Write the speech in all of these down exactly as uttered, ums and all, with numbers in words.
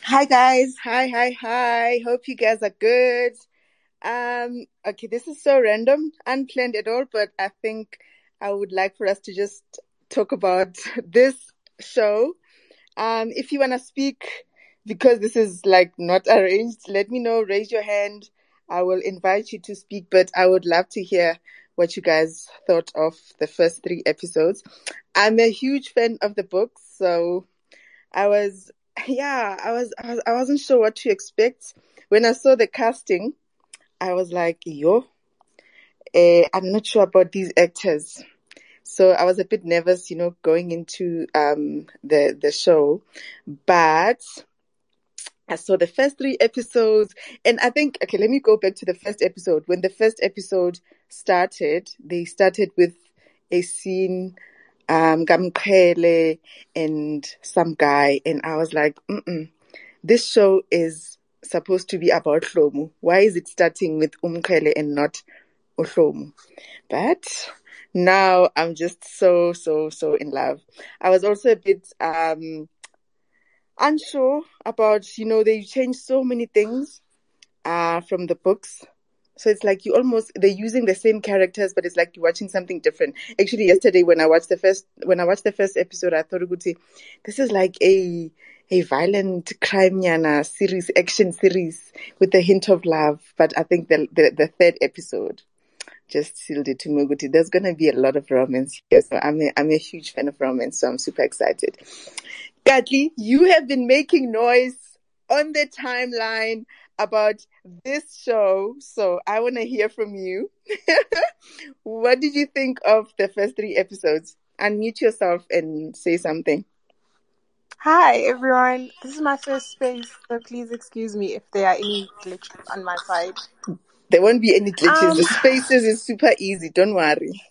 Hi guys. Hi, hi, hi. Hope you guys are good. Um, okay, this is so random, unplanned at all, but I think I would like for us to just talk about this show. Um, if you wanna speak, because this is like not arranged, let me know, raise your hand. I will invite you to speak, but I would love to hear what you guys thought of the first three episodes. I'm a huge fan of the books, so I was, yeah, I was, I was, I wasn't sure what to expect. When I saw the casting, I was like, yo, eh, I'm not sure about these actors. So I was a bit nervous, you know, going into um the the show. But I saw the first three episodes, and I think, okay, let me go back to the first episode. When the first episode started, they started with a scene, um, Gamkele and some guy, and I was like, mm-mm, this show is supposed to be about Hlomu. Why is it starting with Umkele and not Ohlomu? But now I'm just so, so, so in love. I was also a bit um unsure about, you know, they changed so many things uh from the books. So it's like you almost they're using the same characters, but it's like you're watching something different. Actually, yesterday when I watched the first when I watched the first episode, I thought, "Ukuthi, this is like a a violent crime yana series, action series with a hint of love." But I think the the, the third episode just sealed it to me. Ukuthi, there's gonna be a lot of romance here, so I'm a, I'm a huge fan of romance, so I'm super excited. Katli, you have been making noise on the timeline about this show, so I want to hear from you. What did you think of the first three episodes? Unmute yourself and say something. Hi everyone, this is my first space, so please excuse me if there are any glitches on my side. There won't be any glitches. Um, The spaces is super easy. Don't worry.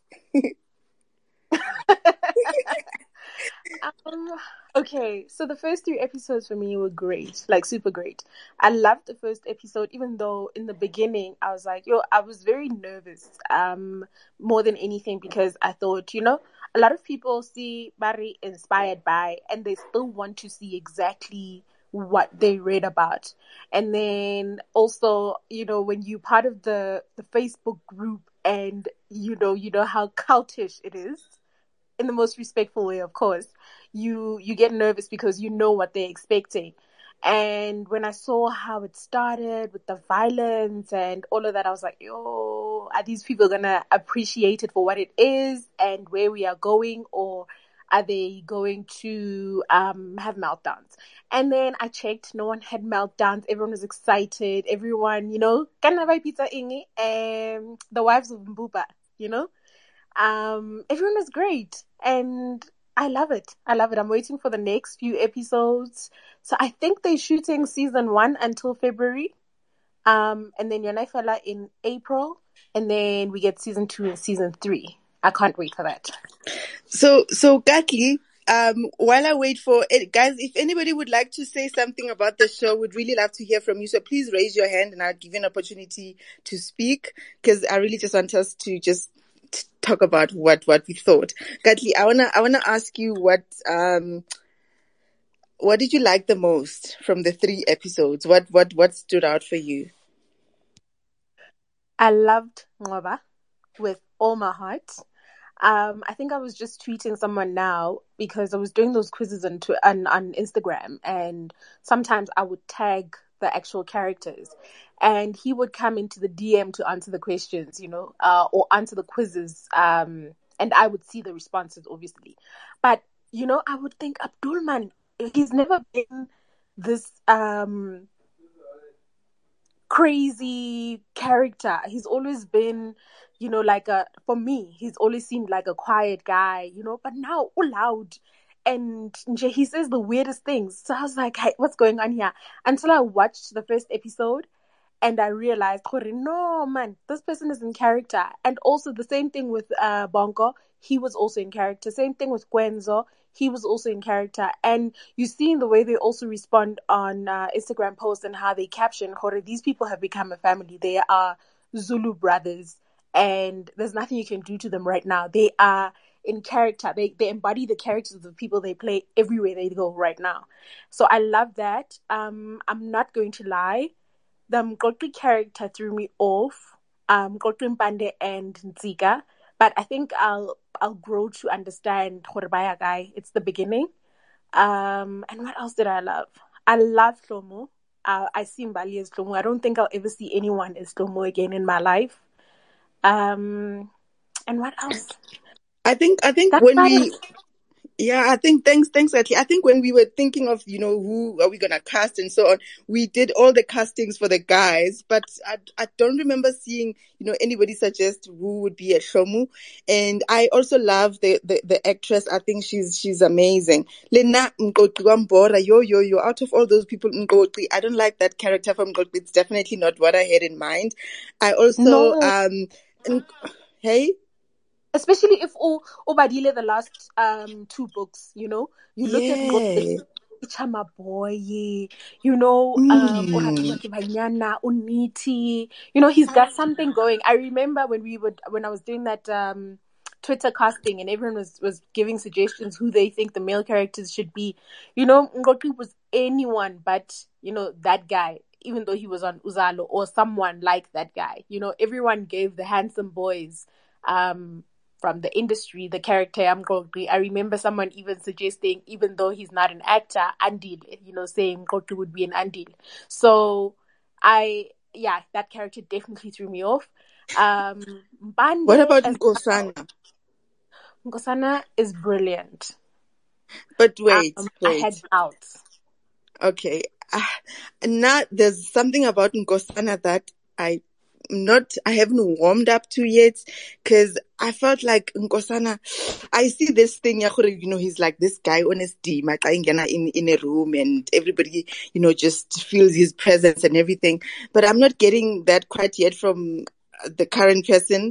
um, okay, so the first three episodes for me were great, like super great. I loved the first episode, even though in the beginning I was like, yo, I was very nervous, um, more than anything because I thought, you know, a lot of people see Barry inspired by, and they still want to see exactly what they read about. And then also, you know, when you part of the the Facebook group and you know, you know how cultish it is in the most respectful way, of course, you you get nervous because you know what they're expecting. And when I saw how it started with the violence and all of that, I was like, yo, are these people gonna appreciate it for what it is and where we are going, or are they going to um have meltdowns? And then I checked, no one had meltdowns, everyone was excited, everyone, you know, kana by pizza ingi, um the wives of Mbuba, you know, um, everyone was great, and I love it. I love it. I'm waiting for the next few episodes. So I think they're shooting season one until February, um, and then Yona Fela in April, and then we get season two and season three. I can't wait for that. So, so Katli, um, while I wait for it, guys, if anybody would like to say something about the show, we'd really love to hear from you. So please raise your hand and I'll give you an opportunity to speak because I really just want us to just t- talk about what, what we thought. Katli, I wanna, I wanna ask you what, um, what did you like the most from the three episodes? What, what, what stood out for you? I loved Ngoba with all my heart. Um, I think I was just tweeting someone now because I was doing those quizzes on, tw- on on Instagram, and sometimes I would tag the actual characters, and he would come into the D M to answer the questions, you know, uh, or answer the quizzes, um, and I would see the responses, obviously. But you know, I would think Abdul man, he's never been this um crazy character. He's always been, you know, like a, for me, he's always seemed like a quiet guy, you know, but now all loud. And nje, he says the weirdest things. So I was like, hey, what's going on here? Until I watched the first episode and I realized, no, man, this person is in character. And also the same thing with uh, Bonko. He was also in character. Same thing with Gwenzo. He was also in character. And you see in the way they also respond on uh, Instagram posts and how they caption, these people have become a family. They are Zulu brothers. And there's nothing you can do to them right now. They are in character. They they embody the characters of the people they play everywhere they go right now. So I love that. Um, I'm not going to lie. The Mqoqi character threw me off. Um, Mqoqi Mpande and Nzika. But I think I'll I'll grow to understand Horbaya guy. It's the beginning. Um, and what else did I love? I love Shlomo. Uh, I see Mbali as Shlomo. I don't think I'll ever see anyone as Shlomo again in my life. Um, and what else? I think I think That's when about we it. Yeah, I think thanks, thanks, Atli. I think when we were thinking of, you know, who are we gonna cast and so on, we did all the castings for the guys, but I, I don't remember seeing, you know, anybody suggest who would be a Shomu. And I also love the, the, the actress. I think she's she's amazing. Lena Mqoqi Wambora, yo yo yo. Out of all those people, Mqoqi, I don't like that character from Mqoqi. It's definitely not what I had in mind. I also No, um, and, hey. especially if O Obadile the last um two books, you know, you look at Yeah. Ichama boy, you know, um, Mm. Oratiba Kibanyana, Uniti, you know, he's got something going. I remember when we would, when I was doing that um, Twitter casting and everyone was, was giving suggestions who they think the male characters should be. You know, Ngoki was anyone but, you know, that guy, even though he was on Uzalo or someone like that guy. You know, everyone gave the handsome boys um from the industry, the character Mqoqi. I remember someone even suggesting, even though he's not an actor, Andile, you know, saying Mqoqi would be an Andile. So I, yeah, that character definitely threw me off. Um, Mbande What about as Nkosana? Nkosana is brilliant. But wait, Um, I wait. had doubts. Okay. Uh, now there's something about Nkosana that I not, I haven't warmed up to yet, cause I felt like Nkosana, I see this thing, you know, he's like this guy on his team, in, in a room and everybody, you know, just feels his presence and everything. But I'm not getting that quite yet from the current person.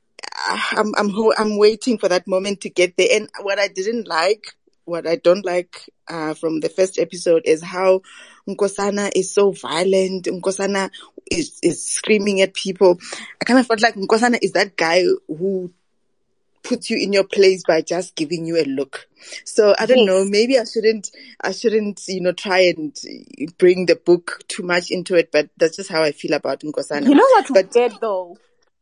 I'm, I'm, I'm waiting for that moment to get there. And what I didn't like, what I don't like, uh, from the first episode is how Nkosana is so violent. Nkosana is, is screaming at people. I kind of felt like Nkosana is that guy who puts you in your place by just giving you a look. So I don't know, Yes. maybe I shouldn't, I shouldn't, you know, try and bring the book too much into it, but that's just how I feel about Nkosana. You know what's But weird though?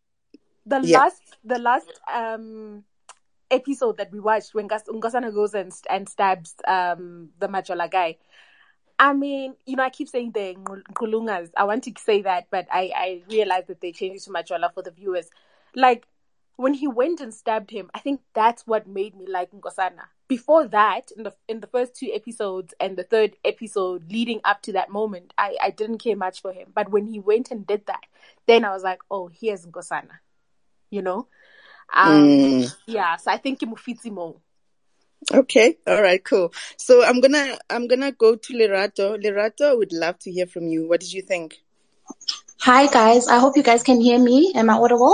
The yeah. last, the last, um, episode that we watched when Nkosana goes and, and stabs um the Majola guy. I mean, you know, I keep saying the Nkulungas. I want to say that, but I, I realized that they changed it to Majola for the viewers. Like, when he went and stabbed him, I think that's what made me like Nkosana. Before that, in the in the first two episodes and the third episode leading up to that moment, I, I didn't care much for him. But when he went and did that, then I was like, oh, here's Nkosana. You know? Um, Mm. yeah, so I think Mufiti more. Okay. All right. Cool. So I'm gonna I'm gonna go to Lerato. Lerato, I would love to hear from you. What did you think? Hi guys. I hope you guys can hear me. Am I audible?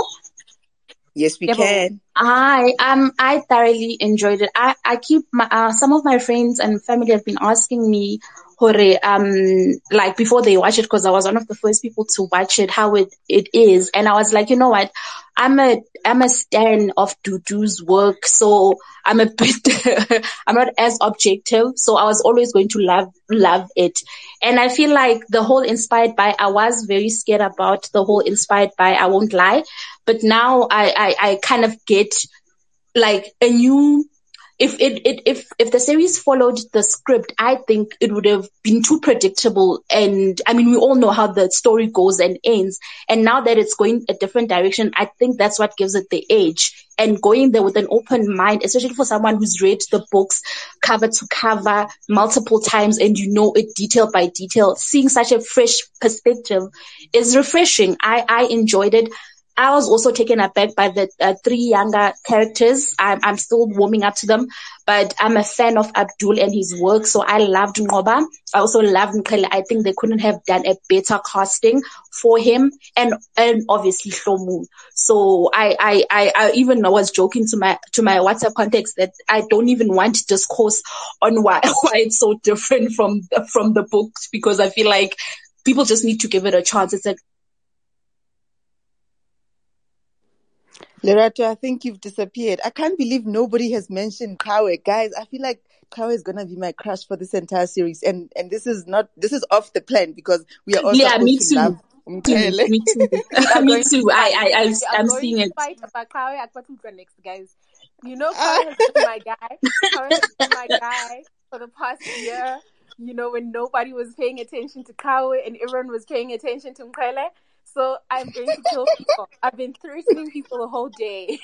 Yes, we Yeah, but can. Hi. Um, I thoroughly enjoyed it. I I keep my uh, some of my friends and family have been asking me, Hore, um, like before they watch it, because I was one of the first people to watch it, how it it is, and I was like, you know what, I'm a I'm a stan of Dudu's work, so I'm a bit I'm not as objective, so I was always going to love love it. And I feel like the whole Inspired By, I was very scared about the whole Inspired By, I won't lie, but now I I, I kind of get like a new. If it, it if if the series followed the script, I think it would have been too predictable. And I mean, we all know how the story goes and ends. And now that it's going a different direction, I think that's what gives it the edge. And going there with an open mind, especially for someone who's read the books cover to cover multiple times and you know it detail by detail, seeing such a fresh perspective is refreshing. I I enjoyed it. I was also taken aback by the uh, three younger characters. I'm, I'm still warming up to them, but I'm a fan of Abdul and his work. So I loved Ngoba. I also loved Nkele. I think they couldn't have done a better casting for him, and and obviously Shlomu. So I, I, I, I even was joking to my to my WhatsApp context that I don't even want to discourse on why why it's so different from from the books, because I feel like people just need to give it a chance. It's a Lerato, I think you've disappeared. I can't believe nobody has mentioned Kawe. Guys, I feel like Kawe is gonna be my crush for this entire series. And and this is not this is off the plan because we are all Yeah, me supposed to love too. Too, Umkele. me too. We are Me going to too. I, fight. I, I, We are I'm going seeing to it. fight about Kawe at Patuka next, guys. You know, Kawe has been my guy. Kawe has been my guy for the past year. You know, when nobody was paying attention to Kawe and everyone was paying attention to Mkwele. So I'm going to kill people. I've been threatening people the whole day.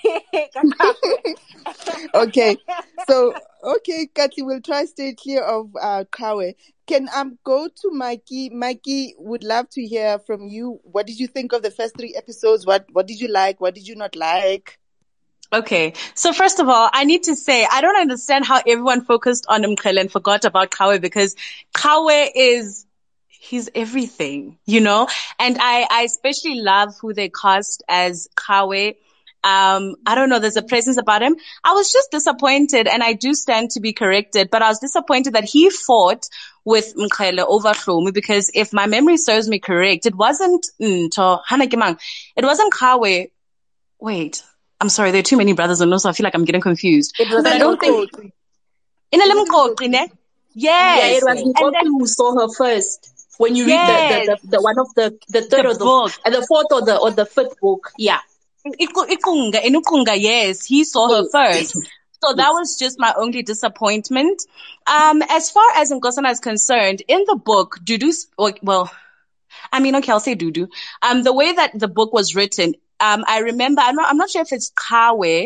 Okay. So okay, Kathy, we'll try stay clear of uh Kawe. Can um go to Mikey? Mikey, would love to hear from you. What did you think of the first three episodes? What what did you like? What did you not like? Okay, so first of all, I need to say, I don't understand how everyone focused on Mkhele and forgot about Kawe, because Kawe is, he's everything, you know? And I, I especially love who they cast as Kawe. Um, I don't know, there's a presence about him. I was just disappointed, and I do stand to be corrected, but I was disappointed that he fought with Mkhele over Hlomi, because if my memory serves me correct, it wasn't, Nto, Hana Kimang, it wasn't Kawe. Wait. I'm sorry, there are too many brothers and also I feel like I'm getting confused. It was But I don't think in a Was it lemon Mkotsi? ne? Yeah, it Yes. was Okay. And then Mkoku who saw her first. When you read the, the, yes, the, the one of the, the third the or the, book. and the fourth or the, or the fifth book. Yeah. Iku- Ikunga, Inukunga, yes, he saw her Yes. first. So that Yes. was just my only disappointment. Um, as far as Nkosana is concerned, in the book, Dudu, well, I mean, okay, I'll say Dudu. Um, the way that the book was written, um, I remember, I'm not, I'm not sure if it's Kawe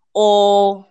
or,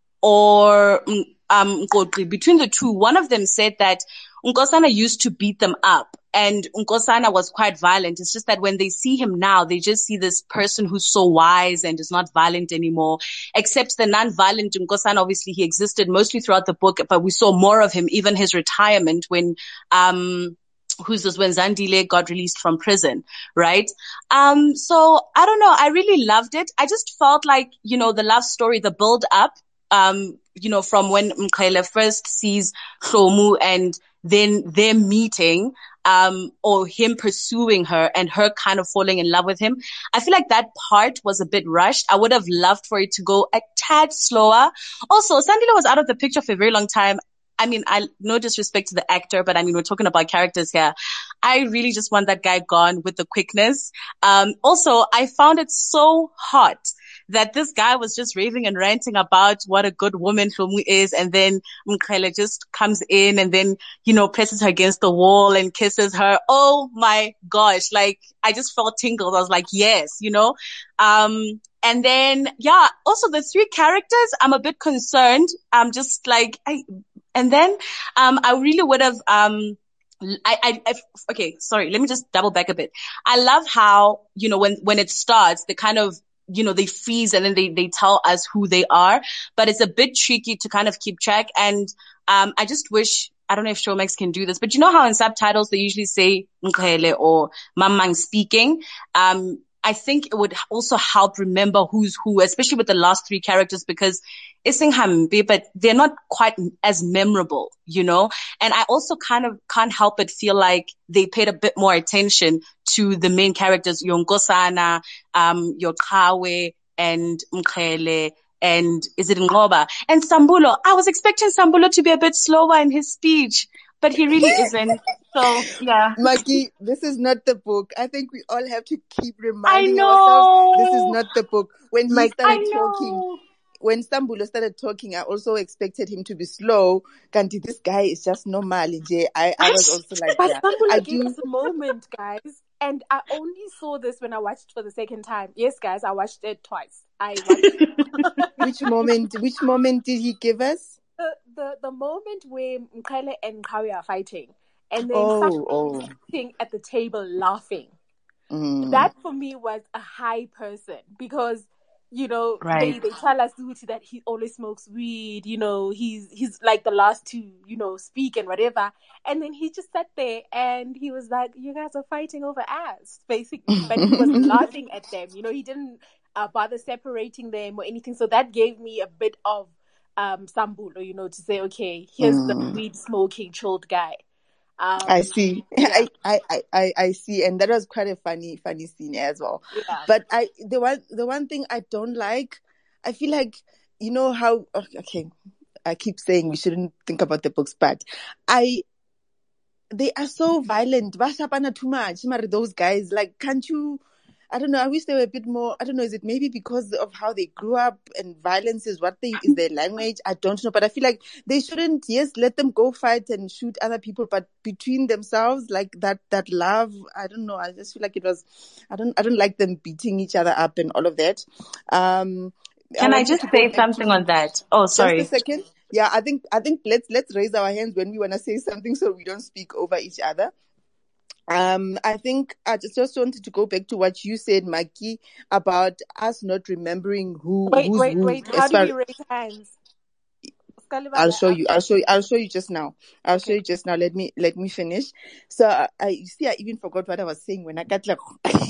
or, mm, um, Nkotri. Between the two, one of them said that Nkosana used to beat them up, and Nkosana was quite violent. It's just that when they see him now, they just see this person who's so wise and is not violent anymore. Except the non-violent Nkosana, obviously he existed mostly throughout the book, but we saw more of him, even his retirement when, um, who's this, when Zandile got released from prison, right? Um, so I don't know. I really loved it. I just felt like, you know, the love story, the build up, um, you know, from when Mkhele first sees Hlomu and then them meeting, um, or him pursuing her and her kind of falling in love with him. I feel like that part was a bit rushed. I would have loved for it to go a tad slower. Also, Sandile was out of the picture for a very long time. I mean, I, no disrespect to the actor, but I mean, we're talking about characters here. I really just want that guy gone with the quickness. Um, also, I found it so hot that this guy was just raving and ranting about what a good woman Hlomu is. And then Mkhele just comes in and then, you know, presses her against the wall and kisses her. Oh my gosh. Like, I just felt tingles. I was like, yes, you know, um, and then, yeah, also the three characters, I'm a bit concerned. I'm just like, I, and then, um, I really would have, um, I, I, I, okay, sorry, let me just double back a bit. I love how, you know, when, when it starts, they kind of, you know, they freeze and then they, they tell us who they are, but it's a bit tricky to kind of keep track. And, um, I just wish, I don't know if Showmax can do this, but you know how in subtitles they usually say Mkhele or Mamang speaking? Um, I think it would also help remember who's who, especially with the last three characters, because Isinghambi, but they're not quite as memorable, you know? And I also kind of can't help but feel like they paid a bit more attention to the main characters, your Nkosana, um, your Kawe and Mkhele, and is it Ngoba? And Sambulo. I was expecting Sambulo to be a bit slower in his speech, but he really isn't. So, yeah. Maggie, this is not the book. I think we all have to keep I reminding ourselves this is know. not the book. When he Mike, started I talking, know. when Sambulo started talking, I also expected him to be slow. Kanti, this guy is just normal. J. I, I was also like, but yeah, I Sambulo gave do. us a moment, guys. And I only saw this when I watched for the second time. Yes, guys, I watched it twice. I watched Which moment, which moment did he give us? the, the, the moment where Mkhele and Kawi are fighting. And then Oh, Sambulo oh. is sitting at the table laughing. Mm. That for me was a high person because, you know, Right. they, they tell us that he always smokes weed, you know, he's he's like the last to, you know, speak and whatever. And then he just sat there and he was like, you guys are fighting over ass, basically. But he was laughing at them, you know, he didn't uh, bother separating them or anything. So that gave me a bit of um Sambulo, you know, to say, okay, here's the Mm. weed smoking chilled guy. Um, I see. yeah, I, I, I, I I see. And that was quite a funny, funny scene as well. yeah. But I, the one, the one thing I don't like, I feel like, you know how, okay, I keep saying we shouldn't think about the books, but I, they are so violent. Bashapana too much. Mara, those guys, like, can't you, I don't know. I wish they were a bit more, I don't know. Is it maybe because of how they grew up and violence is what they, is their language? I don't know. But I feel like they shouldn't, yes, let them go fight and shoot other people, but between themselves, like that, that love, I don't know. I just feel like it was, I don't, I don't like them beating each other up and all of that. Um, I Can I wanted just to go say back something to, on that? Oh, just a sorry. second. Yeah, I think, I think let's, let's raise our hands when we want to say something so we don't speak over each other. Um, I think I just, just wanted to go back to what you said, Maki, about us not remembering who Wait, who's wait, who. wait. How As do far we raise hands? I'll Skalibaga, show um, you, I'll show you, I'll show you just now. I'll show Okay. you just now. Let me let me finish. So I, I you see, I even forgot what I was saying when I got like.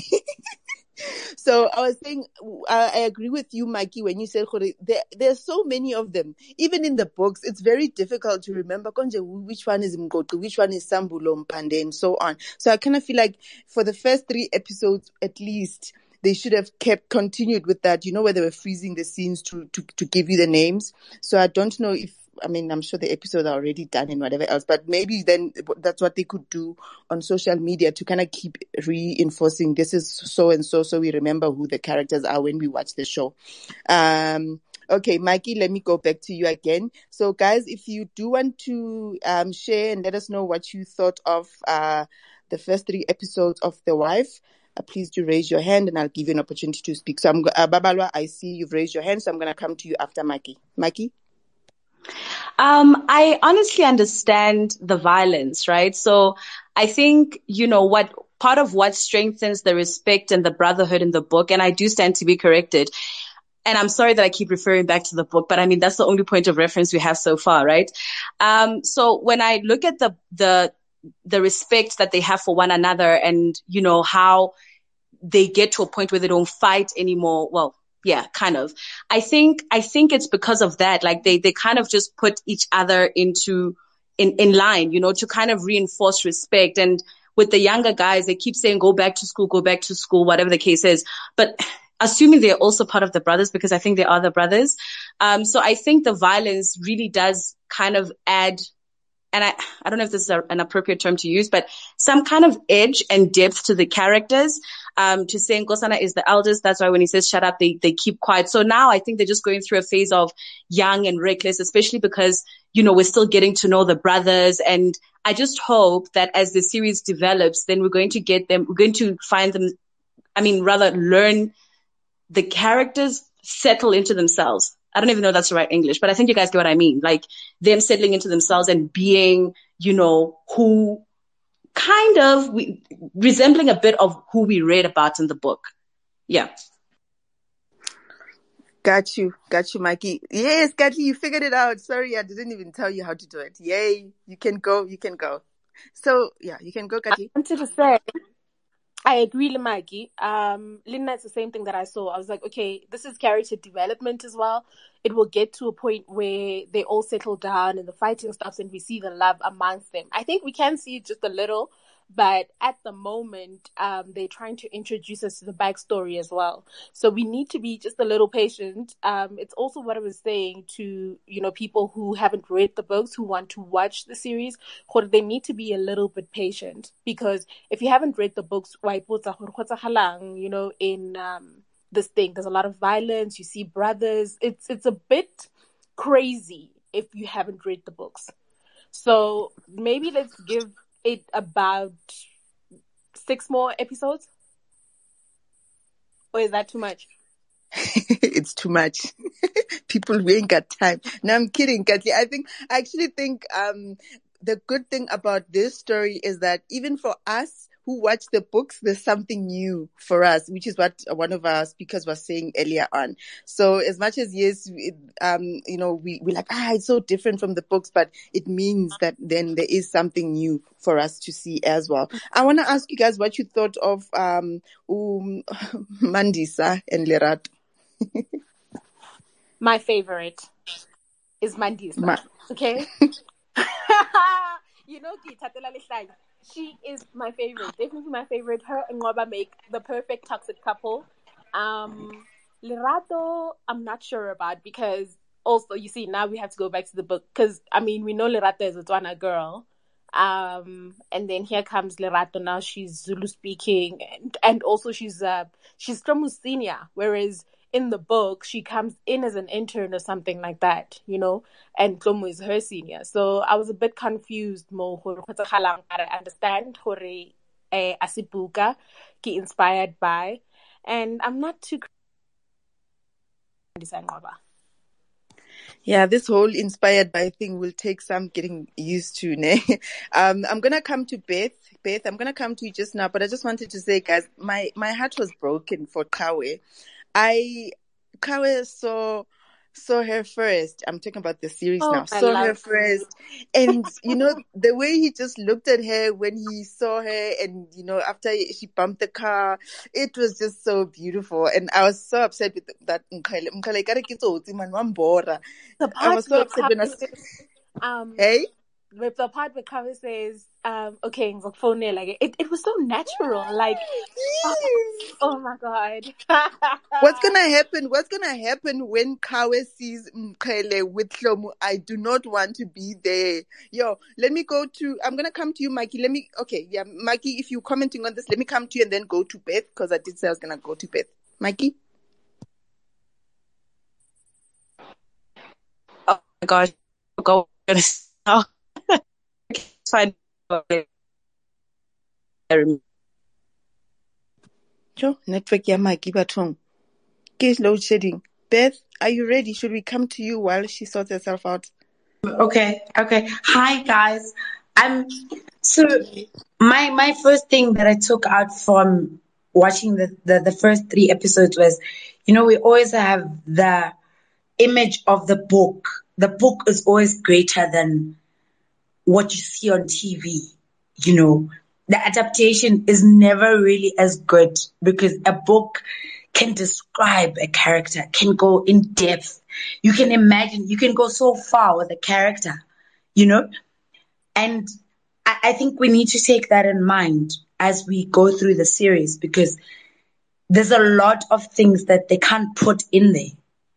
So I was saying, uh, I agree with you, Mikey, when you said there, there's so many of them. Even in the books, it's very difficult to remember which one is Mgoto, which one is Sambulo Mpande, and so on. So I kind of feel like for the first three episodes, at least, they should have kept continued with that, you know, where they were freezing the scenes to, to, to give you the names. So I don't know if, I mean, I'm sure the episodes are already done and whatever else, but maybe then that's what they could do on social media to kind of keep reinforcing this is so and so, so we remember who the characters are when we watch the show. Um, okay, Mikey, let me go back to you again. So guys, if you do want to um, share and let us know what you thought of uh, the first three episodes of The Wife, uh, please do raise your hand and I'll give you an opportunity to speak. So I'm uh, Babalwa, I see you've raised your hand, so I'm going to come to you after Mikey. Mikey? Um, I honestly understand the violence, right? So I think, you know, what part of what strengthens the respect and the brotherhood in the book, and I do stand to be corrected. And I'm sorry that I keep referring back to the book, but I mean, that's the only point of reference we have so far, right? Um, so when I look at the, the, the respect that they have for one another and, you know, how they get to a point where they don't fight anymore. Well, yeah, kind of. I think, I think it's because of that. Like they, they kind of just put each other into, in, in line, you know, to kind of reinforce respect. And with the younger guys, they keep saying, go back to school, go back to school, whatever the case is. But assuming they're also part of the brothers, because I think they are the brothers. Um, so I think the violence really does kind of add, and I, I don't know if this is a, an appropriate term to use, but some kind of edge and depth to the characters. Um, to say Nkosana is the eldest. That's why when he says shut up, they, they keep quiet. So now I think they're just going through a phase of young and reckless, especially because, you know, we're still getting to know the brothers. And I just hope that as the series develops, then we're going to get them, we're going to find them, I mean, rather learn the characters settle into themselves. I don't even know if that's the right English, but I think you guys get what I mean. Like them settling into themselves and being, you know, who kind of we, resembling a bit of who we read about in the book. Yeah. Got you. Got you, Mikey. Yes, Kathy, you figured it out. Sorry, I didn't even tell you how to do it. Yay. You can go. You can go. So, yeah, you can go, I Kathy. wanted to say, I agree, Maggie. Um, Linda, it's the same thing that I saw. I was like, okay, this is character development as well. It will get to a point where they all settle down and the fighting stops and we see the love amongst them. I think we can see it just a little, but at the moment, um, they're trying to introduce us to the backstory as well. So we need to be just a little patient. Um, it's also what I was saying to, you know, people who haven't read the books, who want to watch the series, they need to be a little bit patient, because if you haven't read the books, you know, in, um, this thing, there's a lot of violence. You see brothers. It's, it's a bit crazy if you haven't read the books. So maybe let's give it about six more episodes, or is that too much? It's too much. People, we ain't got time. No, I'm kidding, Kathy. I think, I actually think, um, the good thing about this story is that even for us who watch the books, there's something new for us, which is what one of our speakers was saying earlier on. So as much as, yes, it, um, you know, we, we're like, ah, it's so different from the books, but it means that then there is something new for us to see as well. I want to ask you guys what you thought of, um, um Mandisa and Lerato. My favorite is Mandisa. Ma- Okay. you know, Ki Tatela Lihlai, she is my favorite. Definitely my favorite. Her and Ngoba make the perfect toxic couple. Um, Lerato, I'm not sure about because also, you see, now we have to go back to the book because, I mean, we know Lerato is a Tswana girl. Um, and then here comes Lerato. Now she's Zulu speaking, and, and also she's uh she's from Musinia, whereas in the book she comes in as an intern or something like that, you know, and Tlomo is her senior. So I was a bit confused. Mo I understand hore eh, asibuka ki inspired by, and I'm not too. Yeah, this whole inspired by thing will take some getting used to. Ne? Um, I'm gonna come to Beth. Beth, I'm gonna come to you just now, but I just wanted to say, guys, my my heart was broken for Kawe. I Kawe saw saw her first. I'm talking about the series Oh, now. I Saw her love. first, and you know the way he just looked at her when he saw her, and you know after she bumped the car, it was just so beautiful. And I was so upset with that. Mkhale, Mkhale, ekare ke tsotsi, man, wa mbora. The I part was so where upset when I. Kawe says, um, Hey. with the part where Kawe says, um, okay, phone like it, it was so natural. Like, oh, Yes. oh my god. What's gonna happen? What's gonna happen when Kawe sees Mkhele with Hlomu? I do not want to be there. Yo, let me go to. I'm gonna come to you, Mikey. Let me. Okay, yeah, Mikey. If you're commenting on this, let me come to you and then go to Beth because I did say I was gonna go to Beth. Mikey. Oh my gosh, go. Fine. Yo, network ya Mikey batong. Case load shedding. Beth, are you ready? Should we come to you while she sorts herself out? Okay, okay. Hi guys. Um so my my first thing that I took out from watching the, the, the first three episodes was, you know, we always have the image of the book. The book is always greater than what you see on T V, you know. The adaptation is never really as good because a book can describe a character, can go in depth. You can imagine, you can go so far with a character, you know? And I, I think we need to take that in mind as we go through the series because there's a lot of things that they can't put in there,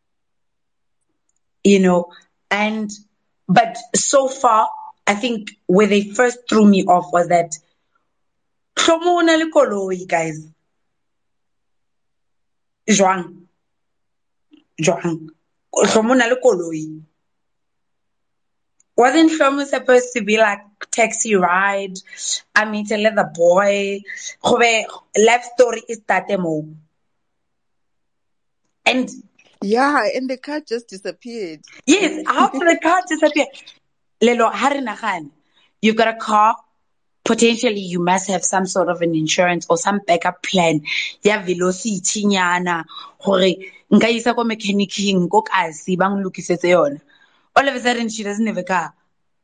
you know? And, but so far, I think where they first threw me off was that Hlomo o na le koloi, guys. Jwang. Jwang. Hlomo o na le koloi. Wasn't Hlomo supposed to be like taxi ride? I mean, to let the boy. Gobe, life story is that mo. And Yeah, and the car just disappeared. yes, how did the car disappear? Lelo, hari nagan. You've got a car. Potentially, you must have some sort of an insurance or some backup plan. Ya velocity nyana. Hore, nka isa ko mechanicing ko kasi bang lukisetse yona. All of a sudden, she doesn't have a car.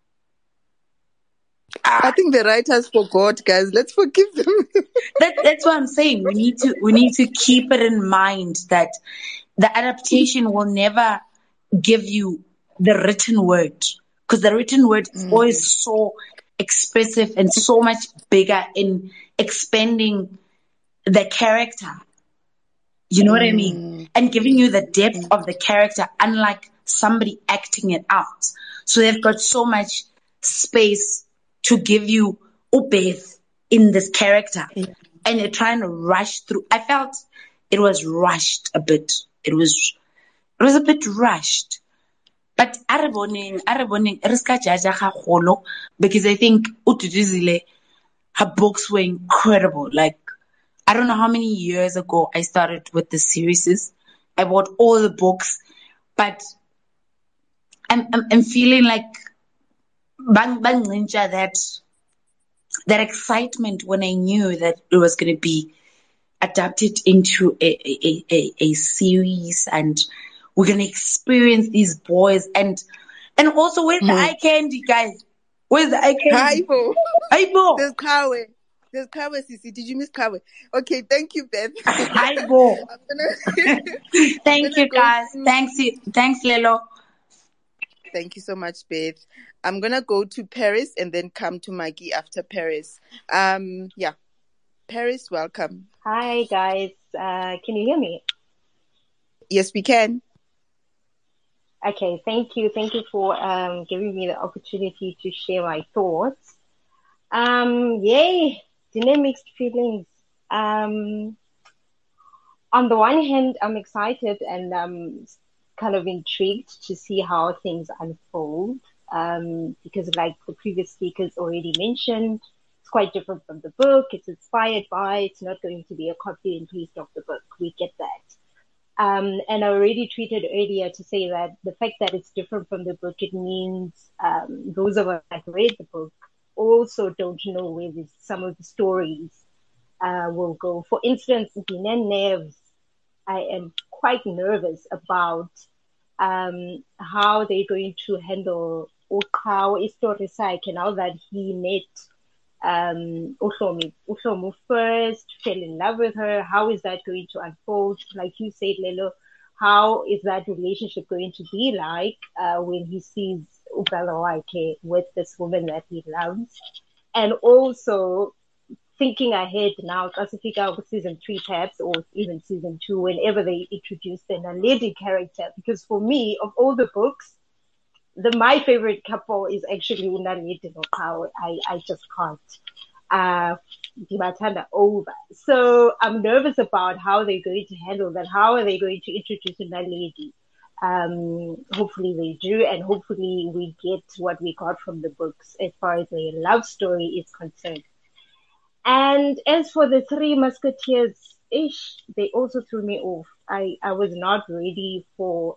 I think the writers forgot, guys. Let's forgive them. That, that's what I'm saying. We need to we need to keep it in mind that the adaptation will never give you the written word because the written word is Mm. always so expressive and so much bigger in expanding the character. You know what I mean? Mm. And giving you the depth of the character, unlike somebody acting it out. So they've got so much space to give you Ubeth in this character. Yeah. And you're trying to rush through. I felt it was rushed a bit. It was it was a bit rushed. But Araboning, Araboning, Riska Jaja Holo, because I think Utudizile, her books were incredible. Like, I don't know how many years ago I started with the series. I bought all the books, but I'm I'm, I'm feeling like bang bang ninja that that excitement when I knew that it was going to be adapted into a a, a a series and we're going to experience these boys and and also where's the eye candy, guys? Where's the eye candy? Haibo. Aibo, There's Kawe. There's Kawe, Sisi. Did you miss Kawe? Okay, thank you, Beth. Aibo. I'm gonna, I'm Thank gonna you, go guys. to. Thanks, you. Thanks, Lelo. Thank you so much, Beth. I'm going to go to Paris and then come to Maggie after Paris. Um, yeah. Paris, welcome. Hi, guys. Uh, can you hear me? Yes, we can. Okay, thank you. Thank you for um, giving me the opportunity to share my thoughts. Um, yay, Dine mixed feelings. Um, on the one hand, I'm excited and um, kind of intrigued to see how things unfold. Um, because like the previous speakers already mentioned, it's quite different from the book. It's inspired by, it's not going to be a copy and paste of the book. We get that. Um, and I already tweeted earlier to say that the fact that it's different from the book, it means um, those of us that read the book also don't know where this, some of the stories uh, will go. For instance, Dine Nerves, I am quite nervous about um, how they're going to handle Uqaw Istorisai, now that he met um Uhlomu. Uhlomu first fell in love with her. How is that going to unfold? Like you said, Lelo, how is that relationship going to be like uh, when he sees Ubalawaike with this woman that he loves? And also thinking ahead now, Kasifika season three perhaps, or even season two, whenever they introduce the Naledi character, because for me, of all the books, The, my favorite couple is actually Unaledi and Uqaw. I, I just can't. Uh, Dimatanda over. So I'm nervous about how they're going to handle that. How are they going to introduce Unaledi? Um, hopefully they do, and hopefully we get what we got from the books as far as the love story is concerned. And as for the Three Musketeers, ish, they also threw me off. I, I was not ready for...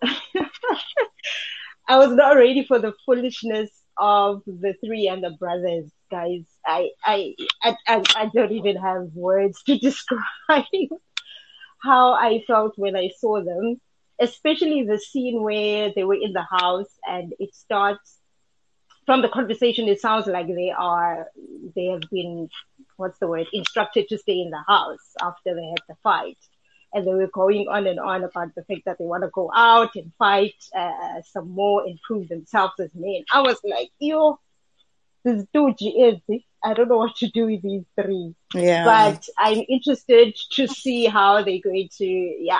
I was not ready for the foolishness of the three and the brothers, guys. I, I, I, I, I don't even have words to describe how I felt when I saw them, especially the scene where they were in the house and it starts from the conversation. It sounds like they are, they have been, what's the word, instructed to stay in the house after they had the fight. And they were going on and on about the fact that they want to go out and fight uh, some more and prove themselves as men. I was like, yo, this dude is, I don't know what to do with these three. Yeah. But I'm interested to see how they're going to, yeah.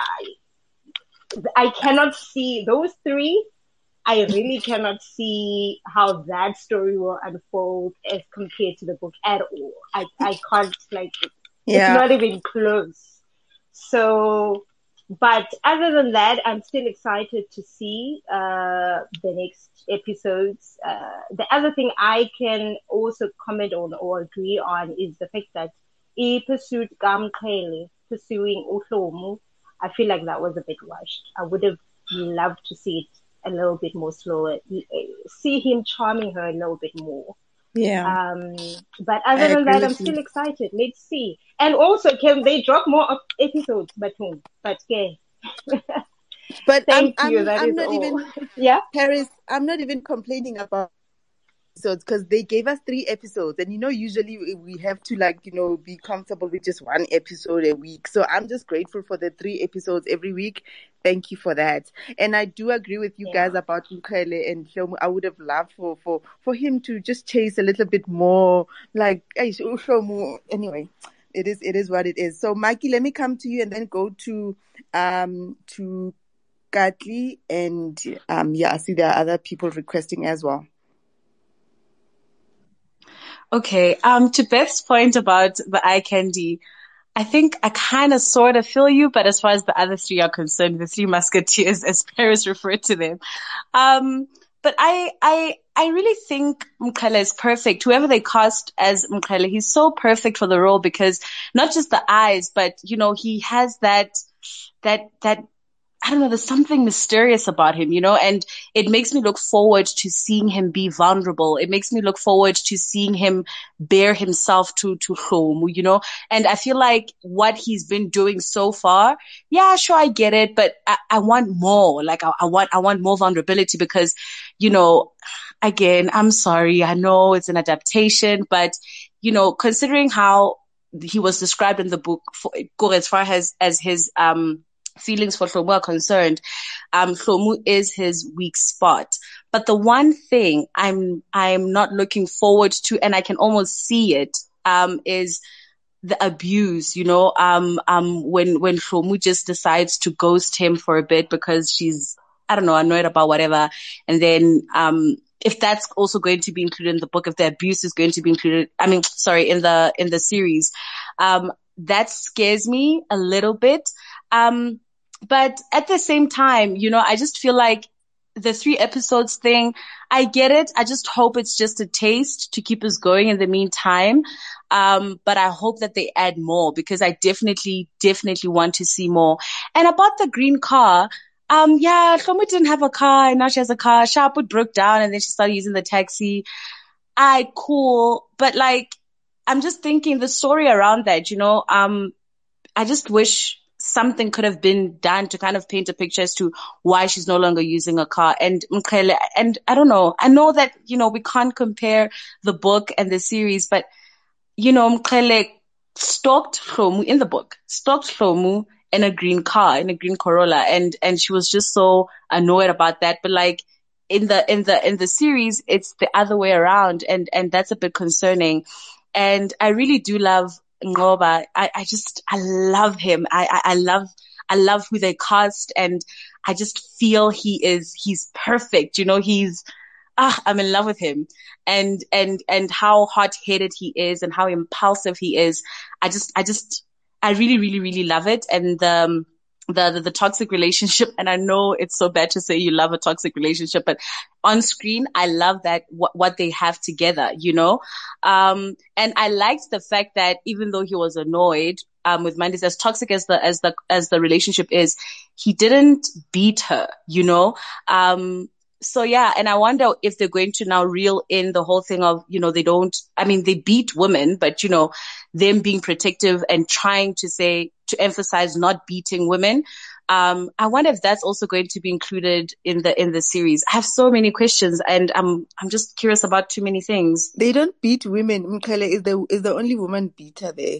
I cannot see those three. I really cannot see how that story will unfold as compared to the book at all. I, I can't, like, Yeah. it's not even close. So, but other than that, I'm still excited to see uh, the next episodes. Uh, the other thing I can also comment on or agree on is the fact that he pursued Gamkele, pursuing Uhlomu. I feel like that was a bit rushed. I would have loved to see it a little bit more slower, see him charming her a little bit more. Yeah. Um, but other I than agree that, with I'm you. still excited. Let's see. And also, can they drop more of episodes? But, but yeah. But I'm, Thank you. I'm, That I'm is not all. even, Yeah. Paris, I'm not even complaining about episodes because they gave us three episodes. And, you know, usually we- we have to, like, you know, be comfortable with just one episode a week. So I'm just grateful for the three episodes every week. Thank you for that. And I do agree with you Yeah. guys about Mkhele and Hlomu. I would have loved for, for, for him to just chase a little bit more, like, eish, Hlomu. Anyway, it is, it is what it is. So, Mikey, let me come to you and then go to, um, to Katli, and um, yeah, I see there are other people requesting as well. Okay. Um, to Beth's point about the eye candy, I think I kind of sort of feel you, but as far as the other three are concerned, the Three Musketeers, as Paris referred to them, um, but I, I, I really think Mkhele is perfect. Whoever they cast as Mkhele, he's so perfect for the role because not just the eyes, but you know, he has that, that, that. I don't know, there's something mysterious about him, you know, and it makes me look forward to seeing him be vulnerable. It makes me look forward to seeing him bare himself to, to Hlomu, you know, and I feel like what he's been doing so far, yeah, sure, I get it, but I, I want more. Like, I, I want, I want more vulnerability because, you know, again, I'm sorry. I know it's an adaptation, but, you know, considering how he was described in the book for, as far as, as his, um, feelings for Hlomu are concerned, um, Hlomu is his weak spot. But the one thing I'm, I'm not looking forward to, and I can almost see it, um, is the abuse, you know, um, um, when, when Hlomu just decides to ghost him for a bit because she's, I don't know, annoyed about whatever. And then, um, if that's also going to be included in the book, if the abuse is going to be included, I mean, sorry, in the, in the series, um, that scares me a little bit. Um, but at the same time, you know, I just feel like the three episodes thing, I get it. I just hope it's just a taste to keep us going in the meantime. Um, but I hope that they add more because I definitely, definitely want to see more. And about the green car, um, yeah, Hlomu didn't have a car and now she has a car. Sharpwood broke down and then she started using the taxi. I cool. But like, I'm just thinking the story around that, you know, um, I just wish something could have been done to kind of paint a picture as to why she's no longer using a car. And Mkhele, and I don't know, I know that, you know, we can't compare the book and the series, but you know, Mkhele stalked Hlomu in the book, stalked Hlomu in a green car, in a green Corolla. And, and she was just so annoyed about that. But like in the, in the, in the series, it's the other way around. And, and that's a bit concerning. And I really do love Ngoba. I, I just, I love him. I, I, I love, I love who they cast. And I just feel he is, he's perfect. You know, he's, ah, I'm in love with him and, and, and how hot-headed he is and how impulsive he is. I just, I just, I really, really, really love it. And, um, the, the, the toxic relationship. And I know it's so bad to say you love a toxic relationship, but on screen, I love that what, what they have together, you know? Um, and I liked the fact that even though he was annoyed, um, with Mandis, as toxic as the, as the, as the relationship is, he didn't beat her, you know? Um, So yeah, and I wonder if they're going to now reel in the whole thing of, you know, they don't, I mean, they beat women, but you know, them being protective and trying to say, to emphasize not beating women. Um, I wonder if that's also going to be included in the, in the series. I have so many questions and I'm, I'm just curious about too many things. They don't beat women. Mkhele is the, is the only woman beater there.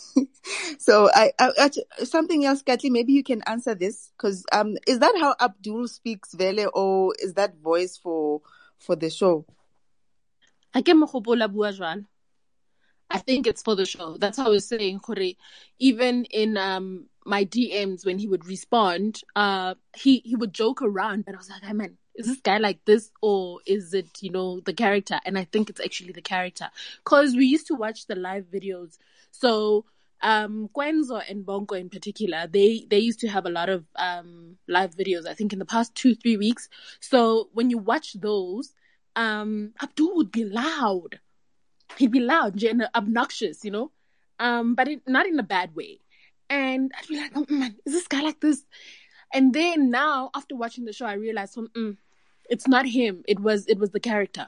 So I, I, I, something else, Katli, maybe you can answer this because um, is that how Abdul speaks, Vele, or is that voice for for the show? I get mogopola bua jwalo. I think it's for the show. That's how I was saying, Kore. Even in um my D Ms when he would respond, uh, he he would joke around, but I was like, hey man, is this guy like this or is it, you know, the character? And I think it's actually the character because we used to watch the live videos. So. Um, Kwenzo and Bongo in particular, they, they used to have a lot of, um, live videos, I think in the past two, three weeks. So when you watch those, um, Abdul would be loud. He'd be loud and obnoxious, you know, um, but it, not in a bad way. And I'd be like, oh man, is this guy like this? And then now, after watching the show, I realized, mm, it's not him. It was, it was the character.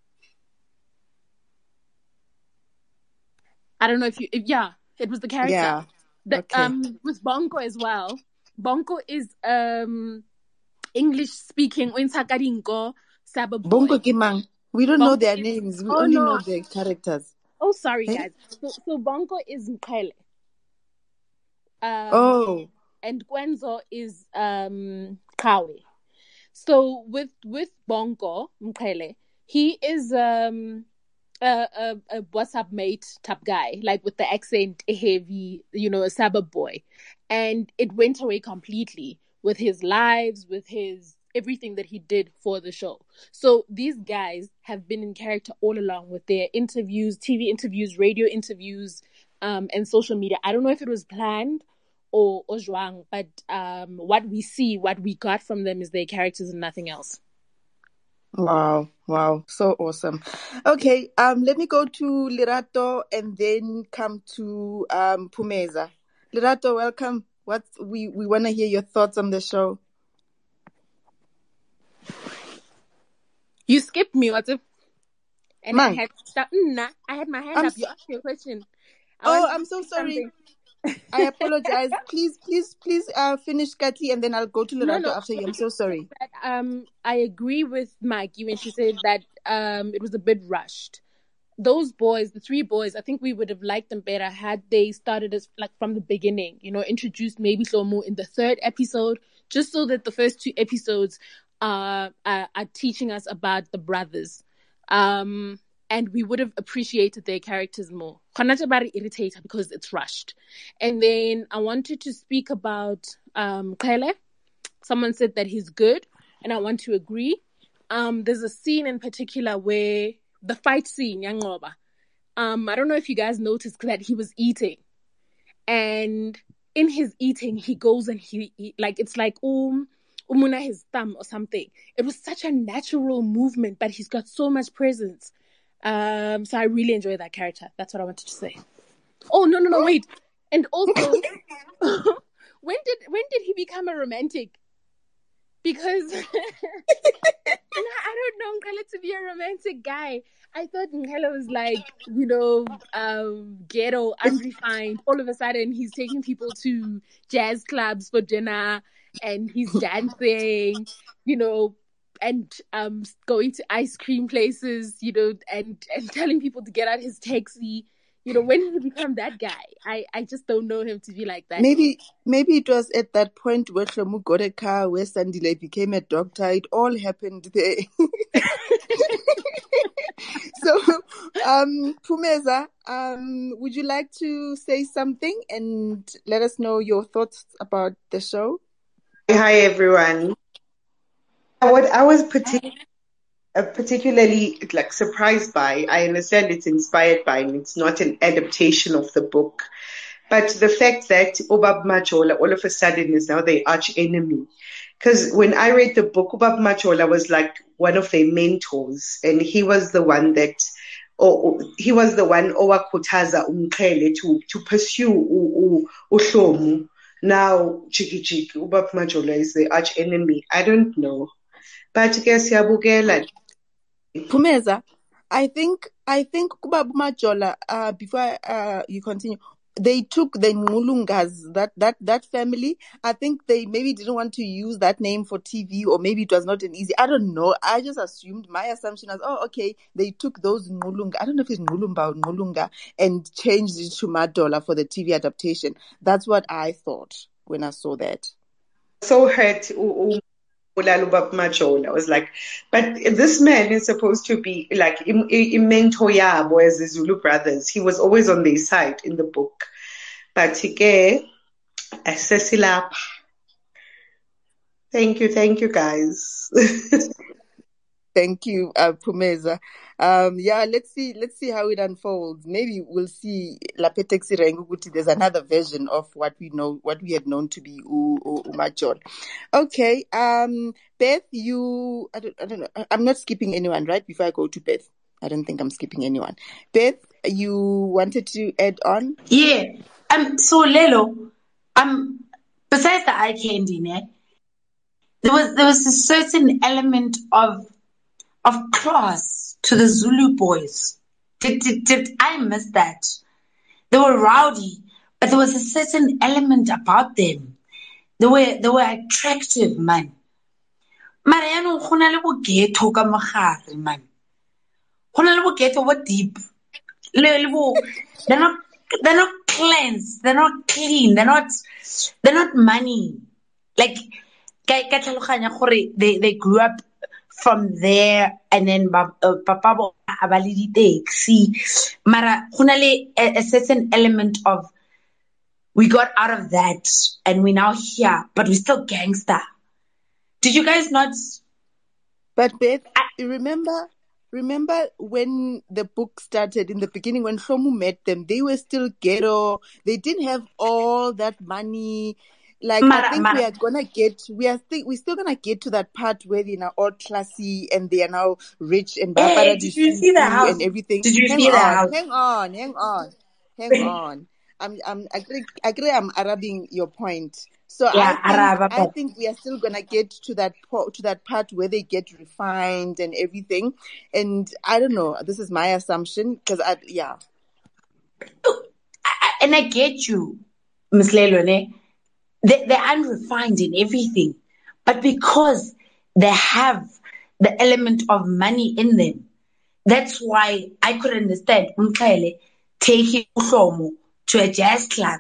I don't know if you, if, yeah. It was the character. Yeah. The, okay. Um, with Bongo as well. Bongo is um English speaking. Saba boy. Bongo Kimang. We don't Bongo know their is, names. We oh only no. know their characters. Oh, sorry hey? guys. So, so Bongo is Mkhele. Um, oh. And Kwenzo is um Kawe. So with with Bongo Mkhele, he is um. A, a, a what's up mate type guy, like with the accent heavy, you know, a suburb boy. And it went away completely with his lives, with his everything that he did for the show. So these guys have been in character all along with their interviews, T V interviews, radio interviews, um, and social media. I don't know if it was planned or, or zhuang, but um, what we see, what we got from them is their characters and nothing else. Wow, wow, so awesome. Okay, um, let me go to Lerato and then come to um Phumeza. Lerato, welcome. What we we want to hear your thoughts on the show. You skipped me, what if? And Man. I had stop, nah, I had my hand I'm up. so, You asked me a question. I oh, I'm so sorry. Something. I apologize. Please, please, please uh, finish Katli and then I'll go to Lerato no, no. after you. I'm so sorry. Um, I agree with Maggie when she said that um, it was a bit rushed. Those boys, the three boys, I think we would have liked them better had they started as like from the beginning, you know, introduced maybe Hlomu in the third episode, just so that the first two episodes are, are, are teaching us about the brothers. Um, and we would have appreciated their characters more. Irritator because it's rushed. And then I wanted to speak about um, Kele. Someone said that he's good, and I want to agree. Um, there's a scene in particular where the fight scene, Yangoba. Um, I don't know if you guys noticed that he was eating, and in his eating, he goes and he, he like it's like um, umuna his thumb or something. It was such a natural movement, but he's got so much presence. Um, so I really enjoy that character. That's what I wanted to say. Oh no no no wait, and also when did when did he become a romantic? Because I don't know Nkele to be a romantic guy. I thought Nkele was like, you know, um, ghetto, unrefined. All of a sudden, he's taking people to jazz clubs for dinner, and he's dancing, you know, and um, going to ice cream places, you know, and, and telling people to get out his taxi. You know, when did he become that guy? I, I just don't know him to be like that. Maybe maybe it was at that point where Shlomu got a car, where Sandile became a doctor. It all happened there. So, um, Phumeza, um, would you like to say something and let us know your thoughts about the show? Hi, everyone. What I was particularly Uh, particularly like surprised by, I understand it's inspired by and it's not an adaptation of the book, but the fact that Ubab Majola all of a sudden is now their arch enemy. Because when I read the book, Ubab Majola was like one of their mentors, and he was the one that, or he was the one owakutaza umkele to to pursue Uhlomu. Now Chiki Chiki Ubab Majola is the arch enemy. I don't know, but guess yabugela. Phumeza, I think I think Ubab Majola, uh before uh you continue, they took the Ngulungas, that that that family. I think they maybe didn't want to use that name for T V, or maybe it was not an easy. I don't know. I just assumed, my assumption was, oh, okay, they took those Ngulunga. I don't know if it's Ngulumba or Ngulunga, and changed it to Majola for the T V adaptation. That's what I thought when I saw that. So hurt. I was like, but this man is supposed to be like a mentor yabo as the Zulu brothers. He was always on their side in the book. But he Thank you, thank you guys. Thank you, uh, Phumeza. Um, yeah, let's see, let's see how it unfolds. Maybe we'll see Lapetexi Renguguti. There's another version of what we know, what we had known to be U- U- Umajol. Okay, um, Beth, you, I don't, I don't know, I'm not skipping anyone, right? Before I go to Beth, I don't think I'm skipping anyone. Beth, you wanted to add on? Yeah. Um. So Lelo, um, besides the eye candy, ne, there was there was a certain element of of class to the Zulu boys. Did, did, did I miss that? They were rowdy, but there was a certain element about them. They were they were attractive, man. Mariano, hona le bo ghetto ka mogare, man. Hona le bo ghetto what deep. Le le bo, they're not they're not cleansed, they're not clean, they're not they're not money. Like ka ka tlhaloganya gore they they grew up from there, and then papa bo a ba le di-taxi. Mara go na le a certain element of, we got out of that and we're now here, but we're still gangster. Did you guys not? But Beth, I, remember, remember when the book started in the beginning, when Shlomu met them, they were still ghetto. They didn't have all that money. Like, Mara, I think Mara. we are gonna get, we are still, we're still gonna get to that part where they're now all classy and they are now rich and Hey, Barbara did you see the house? and everything. Did you hang see the on, house? hang on, hang on, hang on. I'm, I'm, I agree, I agree. I'm Arabing your point. So Yeah, I think, Araba, I think we are still gonna get to that po- to that part where they get refined and everything. And I don't know. This is my assumption because I, yeah. And I get you, Miss Lelone. They, they're unrefined in everything, but because they have the element of money in them, that's why I could understand Mkele taking Uhlomu to a jazz club,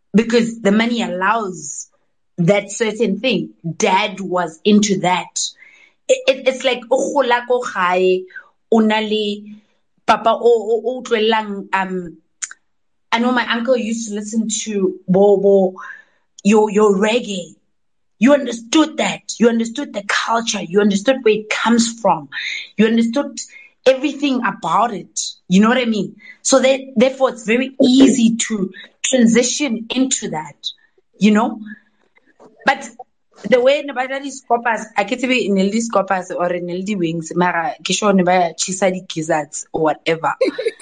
because the money allows that certain thing. Dad was into that. it, it, it's like o gola ko gae o na le papa o o utlwelang. um I know my uncle used to listen to Bobo, your your reggae. You understood that. You understood the culture. You understood where it comes from. You understood everything about it. You know what I mean? So that, therefore, it's very easy to transition into that, you know? But the way Nabada scopas, I can't be in the scopas or in the wings, Mara, Kisho Neba, Chisadi Kizats, or whatever.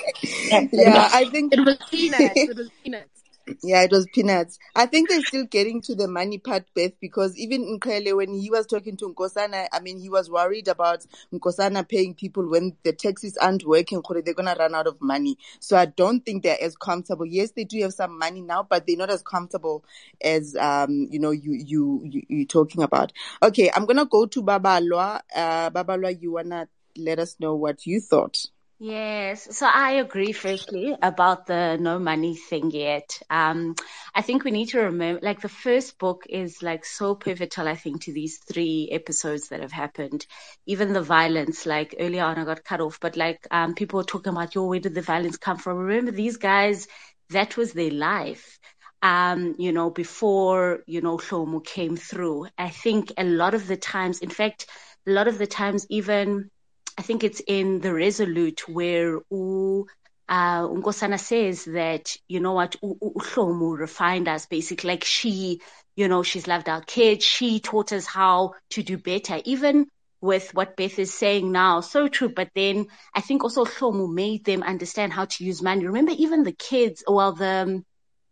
Yeah, I think It was peanuts. It was peanuts. yeah, it was peanuts. I think they're still getting to the money part, Beth, because even Nkele, when he was talking to Nkosana, I mean, he was worried about Nkosana paying people when the taxis aren't working, they're going to run out of money. So I don't think they're as comfortable. Yes, they do have some money now, but they're not as comfortable as, um, you know, you, you, you, you're talking about. Okay, I'm going to go to Babalwa. Uh, Babalwa, you want to let us know what you thought? Yes, so I agree firstly about the no money thing yet. Um, I think we need to remember, like the first book is like so pivotal, I think, to these three episodes that have happened. Even the violence, like earlier on I got cut off, but like, um, people were talking about, yo, where did the violence come from? Remember these guys, that was their life. Um, you know, before, you know, Hlomo came through. I think a lot of the times, in fact, a lot of the times even, I think it's in the Resolute where U, uh, Nkosana says that, you know what, Uhlomu refined us basically. Like she, you know, she's loved our kids. She taught us how to do better, even with what Beth is saying now. So true. But then I think also Uhlomu made them understand how to use money. Remember, even the kids, well, the,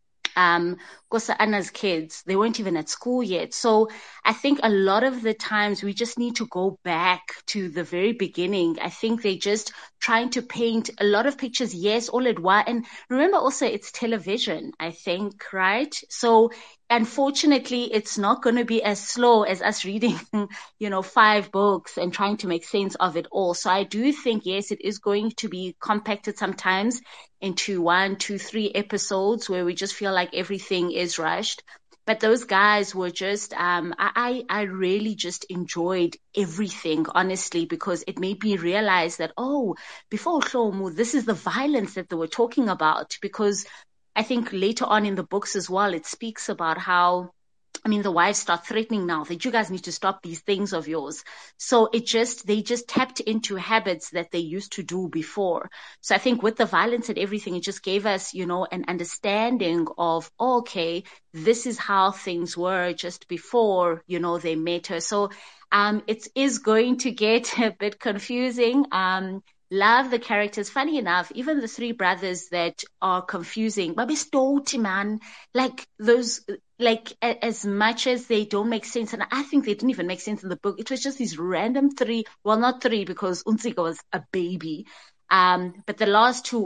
um, Kosa Anna's kids, they weren't even at school yet. So I think a lot of the times we just need to go back to the very beginning. I think they just trying to paint a lot of pictures. Yes, all at once. And remember also it's television, I think, right? So unfortunately, it's not going to be as slow as us reading, you know, five books and trying to make sense of it all. So I do think, yes, it is going to be compacted sometimes into one, two, three episodes where we just feel like everything is rushed. But those guys were just, um, I, I really just enjoyed everything, honestly, because it made me realize that, oh, before Hlomu, this is the violence that they were talking about. Because I think later on in the books as well, it speaks about how, I mean, the wives start threatening now that you guys need to stop these things of yours. So it just, they just tapped into habits that they used to do before. So I think with the violence and everything, it just gave us, you know, an understanding of, oh, okay, this is how things were just before, you know, they met her. So, um, it is going to get a bit confusing. Um, Love the characters. Funny enough, even the three brothers that are confusing, Babi Stoti, man, like those, like a, as much as they don't make sense, and I think they didn't even make sense in the book. It was just these random three, well, not three because Unsika was a baby. Um, but the last two,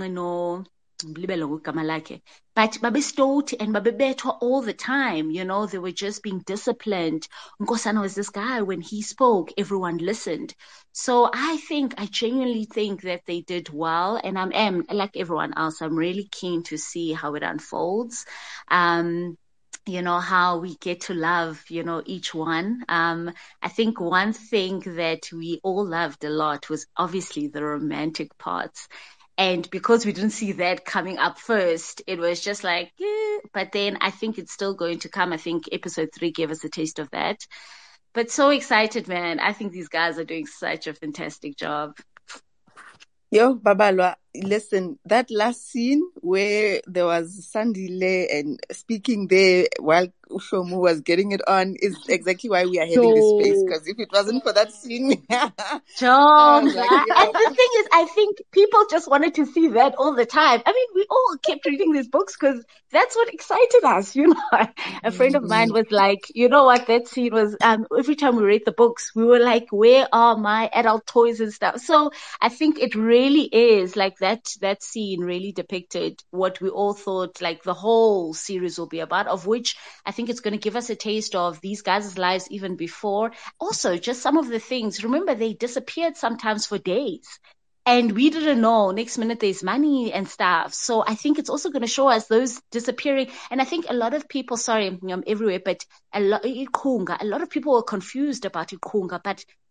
no, but babestoti and babebetwa all the time, you know, they were just being disciplined. Nkosana was this guy, when he spoke, everyone listened. So I think, I genuinely think that they did well, and I'm, am, like everyone else, I'm really keen to see how it unfolds. Um, you know, how we get to love, you know, each one. Um, I think one thing that we all loved a lot was obviously the romantic parts. And because we didn't see that coming up first, it was just like, eh. But then I think it's still going to come. I think episode three gave us a taste of that. But so excited, man. I think these guys are doing such a fantastic job. Yo, Babalwa, listen, that last scene where there was Sandile and speaking there while Ushomu was getting it on is exactly why we are having So, this space. Because if it wasn't for that scene, John, like, and the thing is, I think people just wanted to see that all the time. I mean, we all kept reading these books because that's what excited us, you know. A friend of mine was like, you know what, that scene was, um, every time we read the books, we were like, where are my adult toys and stuff? So I think it really is like that, that scene really depicted what we all thought like the whole series will be about, of which I think it's going to give us a taste of these guys' lives even before. Also, just some of the things. Remember, they disappeared sometimes for days. And we didn't know. Next minute, there's money and stuff. So I think it's also going to show us those disappearing. And I think a lot of people, sorry, I'm everywhere, but a lot, Ikunga, a lot of people were confused about Ikunga. But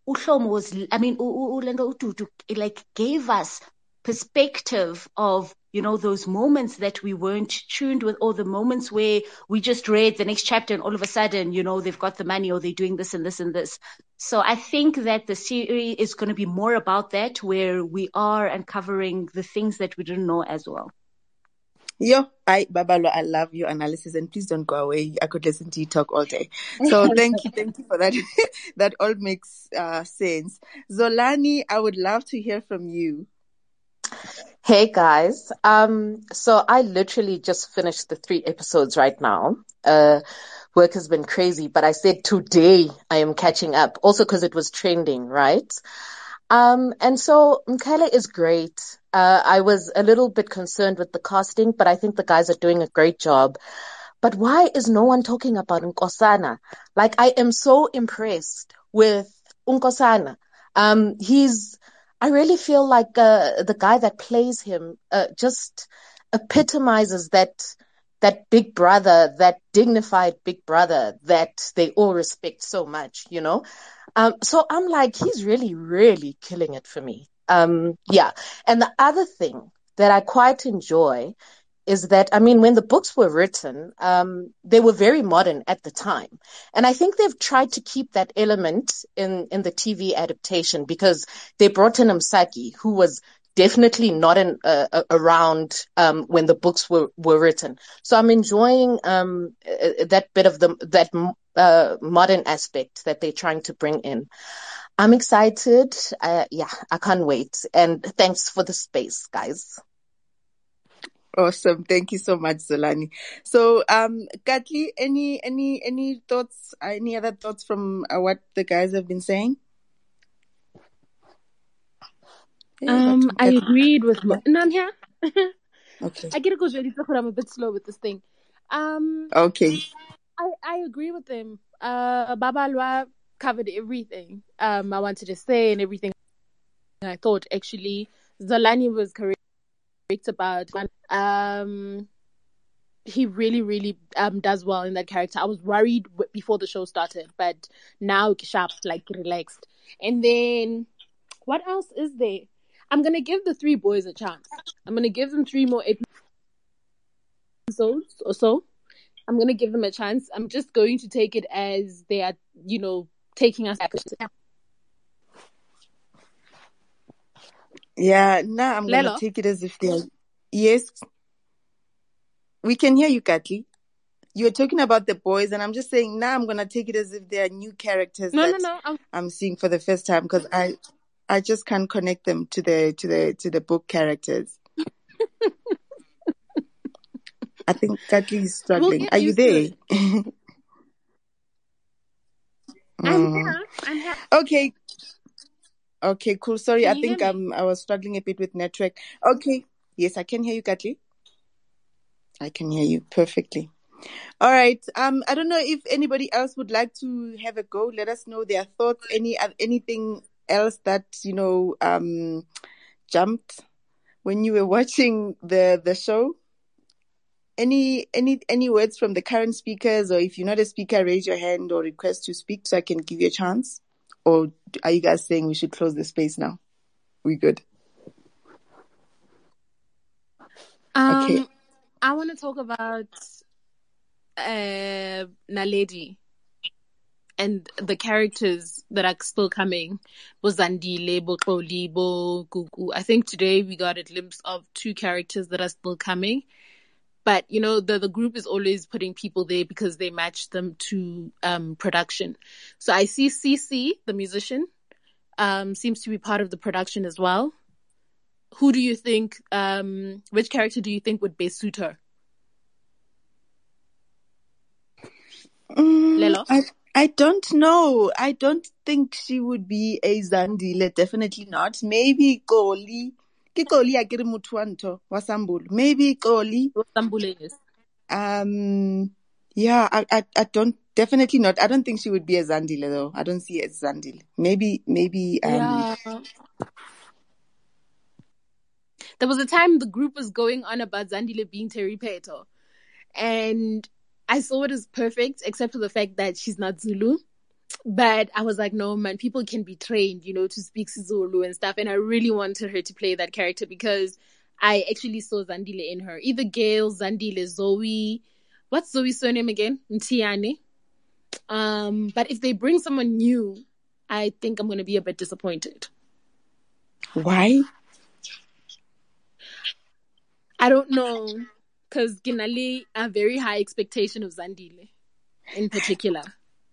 Uhlomo was, I mean, u- u- Lendo Ututu, it like gave us perspective of, you know, those moments that we weren't tuned with, or the moments where we just read the next chapter and all of a sudden, you know, they've got the money or they're doing this and this and this. So I think that the series is going to be more about that, where we are uncovering the things that we didn't know as well. Yo, I Babalo, I love your analysis, and please don't go away. I could listen to you talk all day. So thank you, thank you for that. That all makes uh, sense. Zolani, I would love to hear from you. Hey guys. Um, so I literally just finished the three episodes right now. Uh, work has been crazy, but I said today I am catching up also because it was trending, right? Um, and so Mkele is great. Uh, I was a little bit concerned with the casting, but I think the guys are doing a great job. But why is no one talking about Nkosana? Like, I am so impressed with Nkosana. Um, he's, I really feel like uh, the guy that plays him uh, just epitomizes that that big brother, that dignified big brother that they all respect so much, you know? Um, so I'm like, he's really, really killing it for me. Um, yeah. And the other thing that I quite enjoy is that, I mean, when the books were written, um, they were very modern at the time. And I think they've tried to keep that element in, in the T V adaptation, because they brought in Msaki, who was definitely not in, uh, around um, when the books were, were written. So I'm enjoying um, that bit of the that uh, modern aspect that they're trying to bring in. I'm excited. Uh, yeah, I can't wait. And thanks for the space, guys. Awesome. Thank you so much, Zolani. So, um, Katli, any, any, any thoughts, any other thoughts from uh, what the guys have been saying? Um, I agreed with, yeah. no, I'm here. Okay. I get it goes really, but I'm a bit slow with this thing. Um, okay. I, I agree with them. Uh, Baba Lwa covered everything. Um, I wanted to say and everything. I thought actually Zolani was correct about. Um, he really, really um does well in that character. I was worried w- before the show started, but now sharp, like relaxed. And then what else is there? I'm gonna give the three boys a chance. I'm gonna give them three more episodes or so. I'm gonna give them a chance. I'm just going to take it as they are, you know, taking us back. Yeah, no, nah, I'm Lelo? gonna take it as if they're. Yes, we can hear you, Katli. You were talking about the boys, and I'm just saying now. Nah, I'm gonna take it as if they are new characters no, that no, no. I'm... I'm seeing for the first time, because I, I just can't connect them to the to the to the book characters. I think Katli is struggling. We'll Are you there? I'm here. I'm here. Okay. Okay, cool. Sorry, Can I you think hear me? um I was struggling a bit with network. Okay. Yes, I can hear you, Katli. I can hear you perfectly. All right. Um, I don't know if anybody else would like to have a go. Let us know their thoughts. Any uh, anything else that you know um jumped when you were watching the the show? Any any any words from the current speakers, or if you're not a speaker, raise your hand or request to speak so I can give you a chance. Or are you guys saying we should close the space now? We good? Um, okay. I want to talk about uh, Naledi and the characters that are still coming. Bozandile, Boxoli, Bo Gugu. I think today we got a glimpse of two characters that are still coming. But, you know, the, the group is always putting people there because they match them to um, production. So I see Cece, the musician, um, seems to be part of the production as well. Who do you think, um, which character do you think would best suit her? Mm, Lelo? I, I don't know. I don't think she would be a Zandile. Definitely not. Maybe Koli. Ke Koli akere motho wa ntho wa Sambulu. Maybe Koli. Sambule, yes. Um, yeah, I, I, I don't, definitely not. I don't think she would be a Zandile though. I don't see her as Zandile. Maybe, maybe, um, Yeah. There was a time the group was going on about Zandile being Terry Peto. And I saw it as perfect, except for the fact that she's not Zulu. But I was like, no, man, people can be trained, you know, to speak Zulu and stuff. And I really wanted her to play that character because I actually saw Zandile in her. Either Gail, Zandile, Zoe. What's Zoe's surname again? Mtiani. Um, but if they bring someone new, I think I'm going to be a bit disappointed. Why? I don't know. Because Ginali, a very high expectation of Zandile in particular.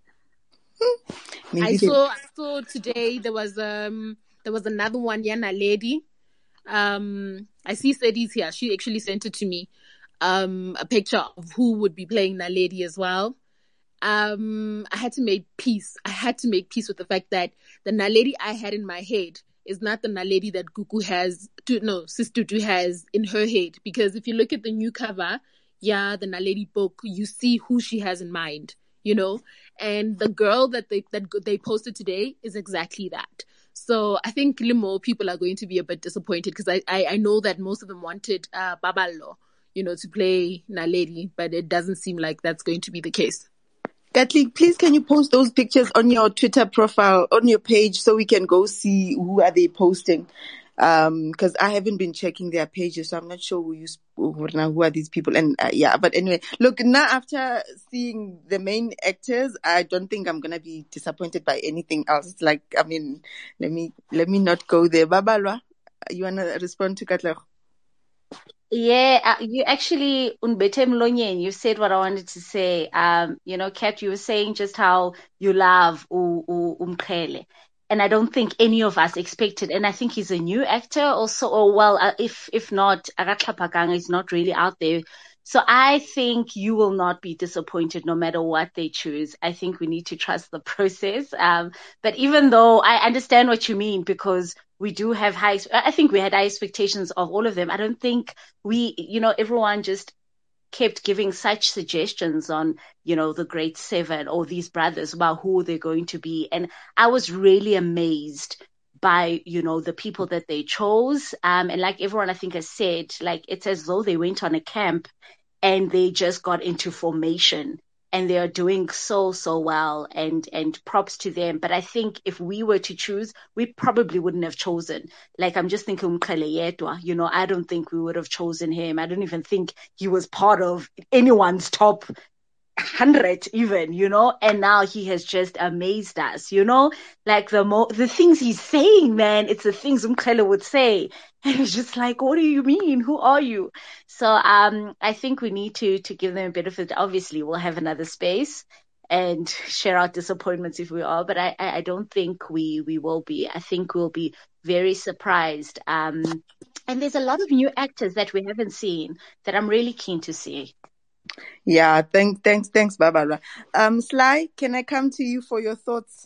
Maybe I they- saw I saw today there was um there was another one, Yana lady. Um I see Sadie's here. She actually sent it to me. Um a picture of who would be playing Naledi as well. Um I had to make peace. I had to make peace with the fact that the Naledi I had in my head is not the Naledi that Gugu has to no, Sis Tutu has in her head. Because if you look at the new cover, yeah, the Naledi book, you see who she has in mind. You know, and the girl that they that they posted today is exactly that. So I think Limo people are going to be a bit disappointed because I, I I know that most of them wanted uh, Babalo, you know, to play Naledi, but it doesn't seem like that's going to be the case. Gatli, please can you post those pictures on your Twitter profile, on your page, so we can go see who are they posting? Um, cause I haven't been checking their pages, so I'm not sure who you, who who are these people. And uh, yeah, but anyway, look, now after seeing the main actors, I don't think I'm gonna be disappointed by anything else. Like, I mean, let me, let me not go there. Babalwa, you wanna respond to Katla? Yeah, uh, you actually, unbete mlonyeni, you said what I wanted to say. Um, you know, Kat, you were saying just how you love U- U- Umkhele. And I don't think any of us expected, and I think he's a new actor also, or well, uh, if if not, Araklapakanga is not really out there. So I think you will not be disappointed no matter what they choose. I think we need to trust the process. Um, but even though I understand what you mean, because we do have high, I think we had high expectations of all of them. I don't think we, you know, everyone just kept giving such suggestions on, you know, the Great Seven or these brothers about who they're going to be. And I was really amazed by, you know, the people that they chose. Um, and like everyone, I think has said, like, it's as though they went on a camp and they just got into formation. And they are doing so, so well, and, and props to them. But I think if we were to choose, we probably wouldn't have chosen. Like, I'm just thinking Mkhele Yedwa, you know, I don't think we would have chosen him. I don't even think he was part of anyone's top hundred even, you know, and now he has just amazed us, you know, like the mo- the things he's saying, man, it's the things Mkhele would say. And it's just like, what do you mean? Who are you? So, um, I think we need to, to give them a benefit. Obviously, we'll have another space and share our disappointments if we are, but I, I I don't think we, we will be. I think we'll be very surprised. Um, and there's a lot of new actors that we haven't seen that I'm really keen to see. Yeah, thanks, thanks, thanks, Barbara. Um, Sly, can I come to you for your thoughts?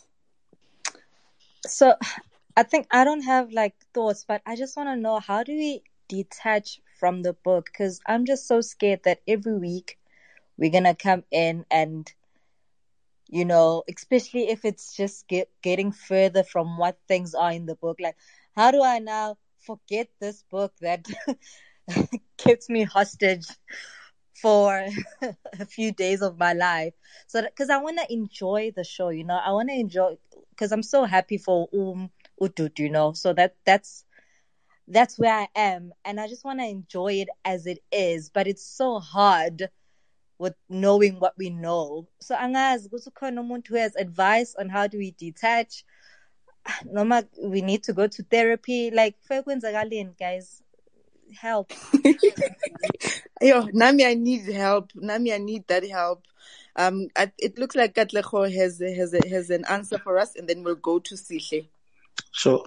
So I think I don't have like thoughts, but I just want to know, how do we detach from the book? Because I'm just so scared that every week we're going to come in and, you know, especially if it's just get, getting further from what things are in the book. Like, how do I now forget this book that keeps me hostage for a few days of my life? So, because I want to enjoy the show, you know, I want to enjoy, because I'm so happy for Um Utut, you know, so that that's that's where I am, and I just want to enjoy it as it is. But it's so hard with knowing what we know. So angazi ukuthi khona umuntu who has advice on how do we detach. Noma we need to go to therapy. Like, fekwenzakaleni, guys, help. Yo, Nami, I need help. Nami, I need that help. Um, I, it looks like Katlego has has a, has an answer for us, and then we'll go to Sihle. So,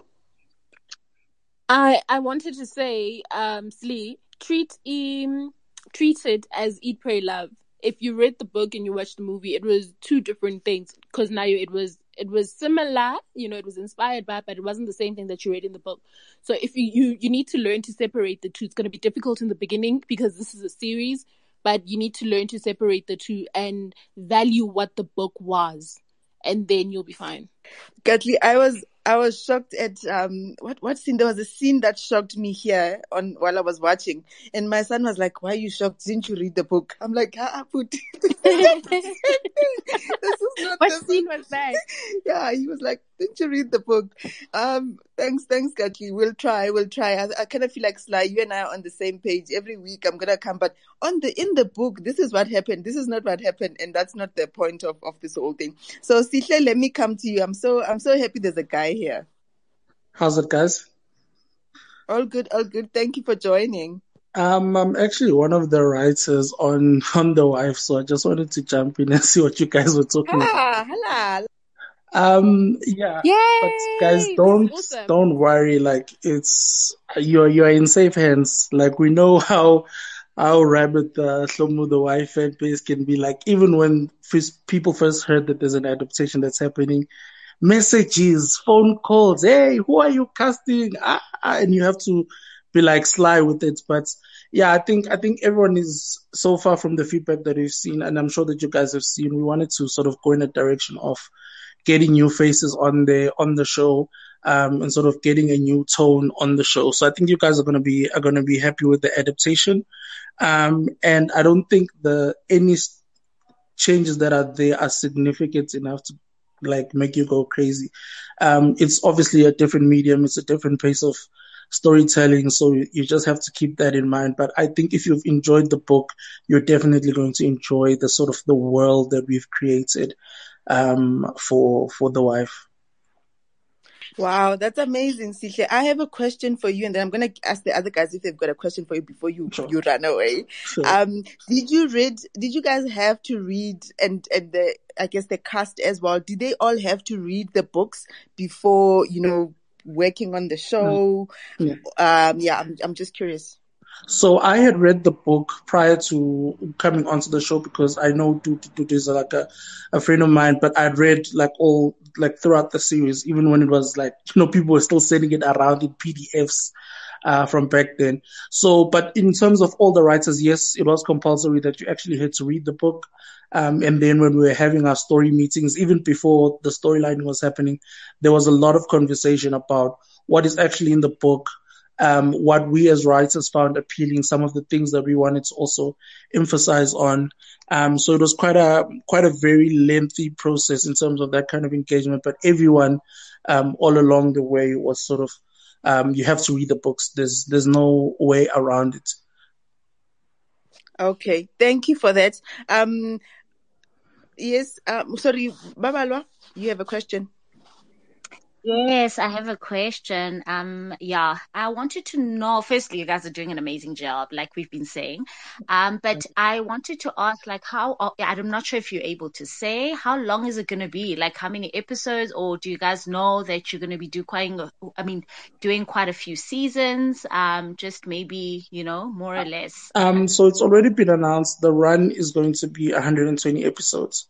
I I wanted to say, um, Slee, treat um, treat it as Eat, Pray, Love. If you read the book and you watched the movie, it was two different things. Because now it was it was similar, you know, it was inspired by, but it wasn't the same thing that you read in the book. So if you you, you need to learn to separate the two. It's going to be difficult in the beginning because this is a series, but you need to learn to separate the two and value what the book was, and then you'll be fine. Katli, I was I was shocked at um what what scene? There was a scene that shocked me here on while I was watching, and my son was like, "Why are you shocked? Didn't you read the book?" I'm like, "Ah, put this is not What the scene was that? Yeah, he was like, "Didn't you read the book?" Um, thanks, thanks, Katli. We'll try, we'll try. I, I kind of feel like Sly, you and I are on the same page. Every week I'm gonna come, but on the in the book, this is what happened. This is not what happened, and that's not the point of, of this whole thing. So, Sihle, let me come to you. I'm so I'm so happy there's a guy here. How's it, guys? All good, all good. Thank you for joining. Um, I'm actually one of the writers on on The Wife, so I just wanted to jump in and see what you guys were talking about. Ah, hello. Um, yeah, but guys, Yay! This is don't awesome. don't worry. Like it's you're you're in safe hands. Like we know how how rabid the Hlomo The Wife fan base can be. Like even when first, people first heard that there's an adaptation that's happening, messages, phone calls, hey, who are you casting? Ah, ah, and you have to be like sly with it. But yeah, I think I think everyone is so far from the feedback that we've seen, and I'm sure that you guys have seen. We wanted to sort of go in a direction of getting new faces on the on the show, um, and sort of getting a new tone on the show. So I think you guys are gonna be are gonna be happy with the adaptation. Um, and I don't think the any s- changes that are there are significant enough to like make you go crazy. Um, it's obviously a different medium, it's a different pace of storytelling, so you you just have to keep that in mind. But I think if you've enjoyed the book, you're definitely going to enjoy the sort of the world that we've created um, for for The Wife. Wow, that's amazing, Sihle. I have a question for you, and then I'm gonna ask the other guys if they've got a question for you before you Sure. you run away. Sure. Um, did you read? Did you guys have to read and and the I guess the cast as well? Did they all have to read the books before you know working on the Mm, show? yeah. Um, yeah, I'm I'm just curious. So I had read the book prior to coming onto the show because I know Duty Duty is like a, a friend of mine, but I'd read like all like throughout the series, even when it was like, you know, people were still sending it around in P D Fs uh, from back then. So, but in terms of all the writers, yes, it was compulsory that you actually had to read the book. Um, and then when we were having our story meetings, even before the storyline was happening, there was a lot of conversation about what is actually in the book, um, what we as writers found appealing, some of the things that we wanted to also emphasize on. Um, so it was quite a quite a very lengthy process in terms of that kind of engagement. But everyone, um, all along the way was sort of, um, you have to read the books. There's there's no way around it. Okay, thank you for that. Um, yes. Um, sorry, Babalwa, you have a question. Yes, I have a question. Um, yeah, I wanted to know, firstly, you guys are doing an amazing job, like we've been saying. Um, but I wanted to ask, like, how, uh, I'm not sure if you're able to say, how long is it going to be? Like, how many episodes, or do you guys know that you're going to be do quite, I mean, doing quite a few seasons? Um, just maybe, you know, more or less. Um, so it's already been announced. The run is going to be one hundred twenty episodes.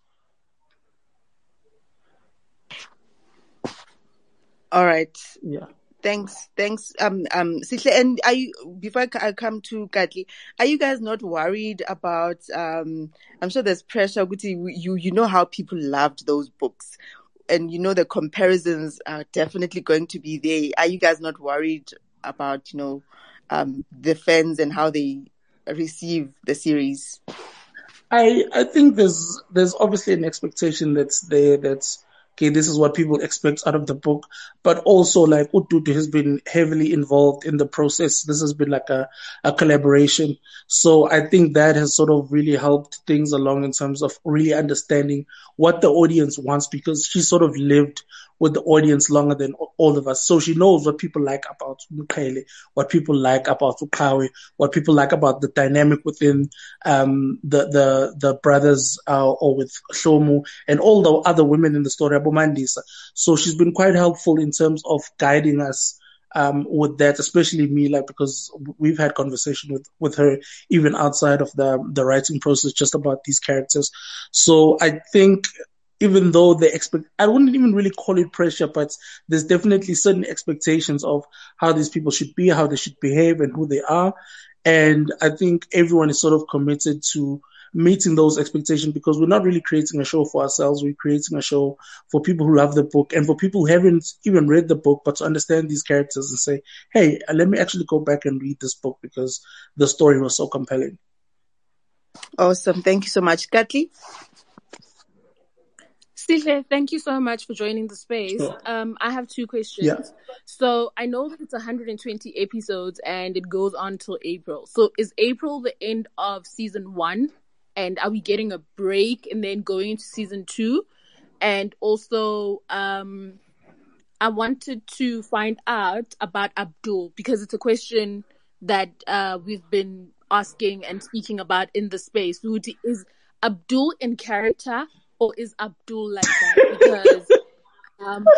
All right. Yeah. Thanks, thanks, um, um, Sihle. And are you, before I, c- I come to Katli, are you guys not worried about, um, I'm sure there's pressure, Guti, you, you know how people loved those books, and you know the comparisons are definitely going to be there. Are you guys not worried about, you know, um, the fans and how they receive the series? I I think there's there's obviously an expectation that's there that's okay, this is what people expect out of the book, but also like Ututu has been heavily involved in the process. This has been like a, a collaboration. So I think that has sort of really helped things along in terms of really understanding what the audience wants, because she sort of lived with the audience longer than all of us. So she knows what people like about Mkhele, what people like about Ukawe, what people like about the dynamic within um, the, the, the brothers, uh, or with Hlomo and all the other women in the story, Abomandisa. So she's been quite helpful in terms of guiding us, um, with that, especially me, like, because we've had conversation with, with her even outside of the, the writing process, just about these characters. So I think, even though they expect, I wouldn't even really call it pressure, but there's definitely certain expectations of how these people should be, how they should behave, and who they are. And I think everyone is sort of committed to meeting those expectations, because we're not really creating a show for ourselves. We're creating a show for people who love the book and for people who haven't even read the book, but to understand these characters and say, hey, let me actually go back and read this book because the story was so compelling. Awesome. Thank you so much. Katli? Sihle, thank you so much for joining the space. Sure. Um, I have two questions. Yeah. So I know that it's one hundred twenty episodes and it goes on till April. So is April the end of season one? And are we getting a break and then going into season two? And also, um, I wanted to find out about Abdul, because it's a question that uh, we've been asking and speaking about in the space. Is Abdul in character, or is Abdul like that? Because um,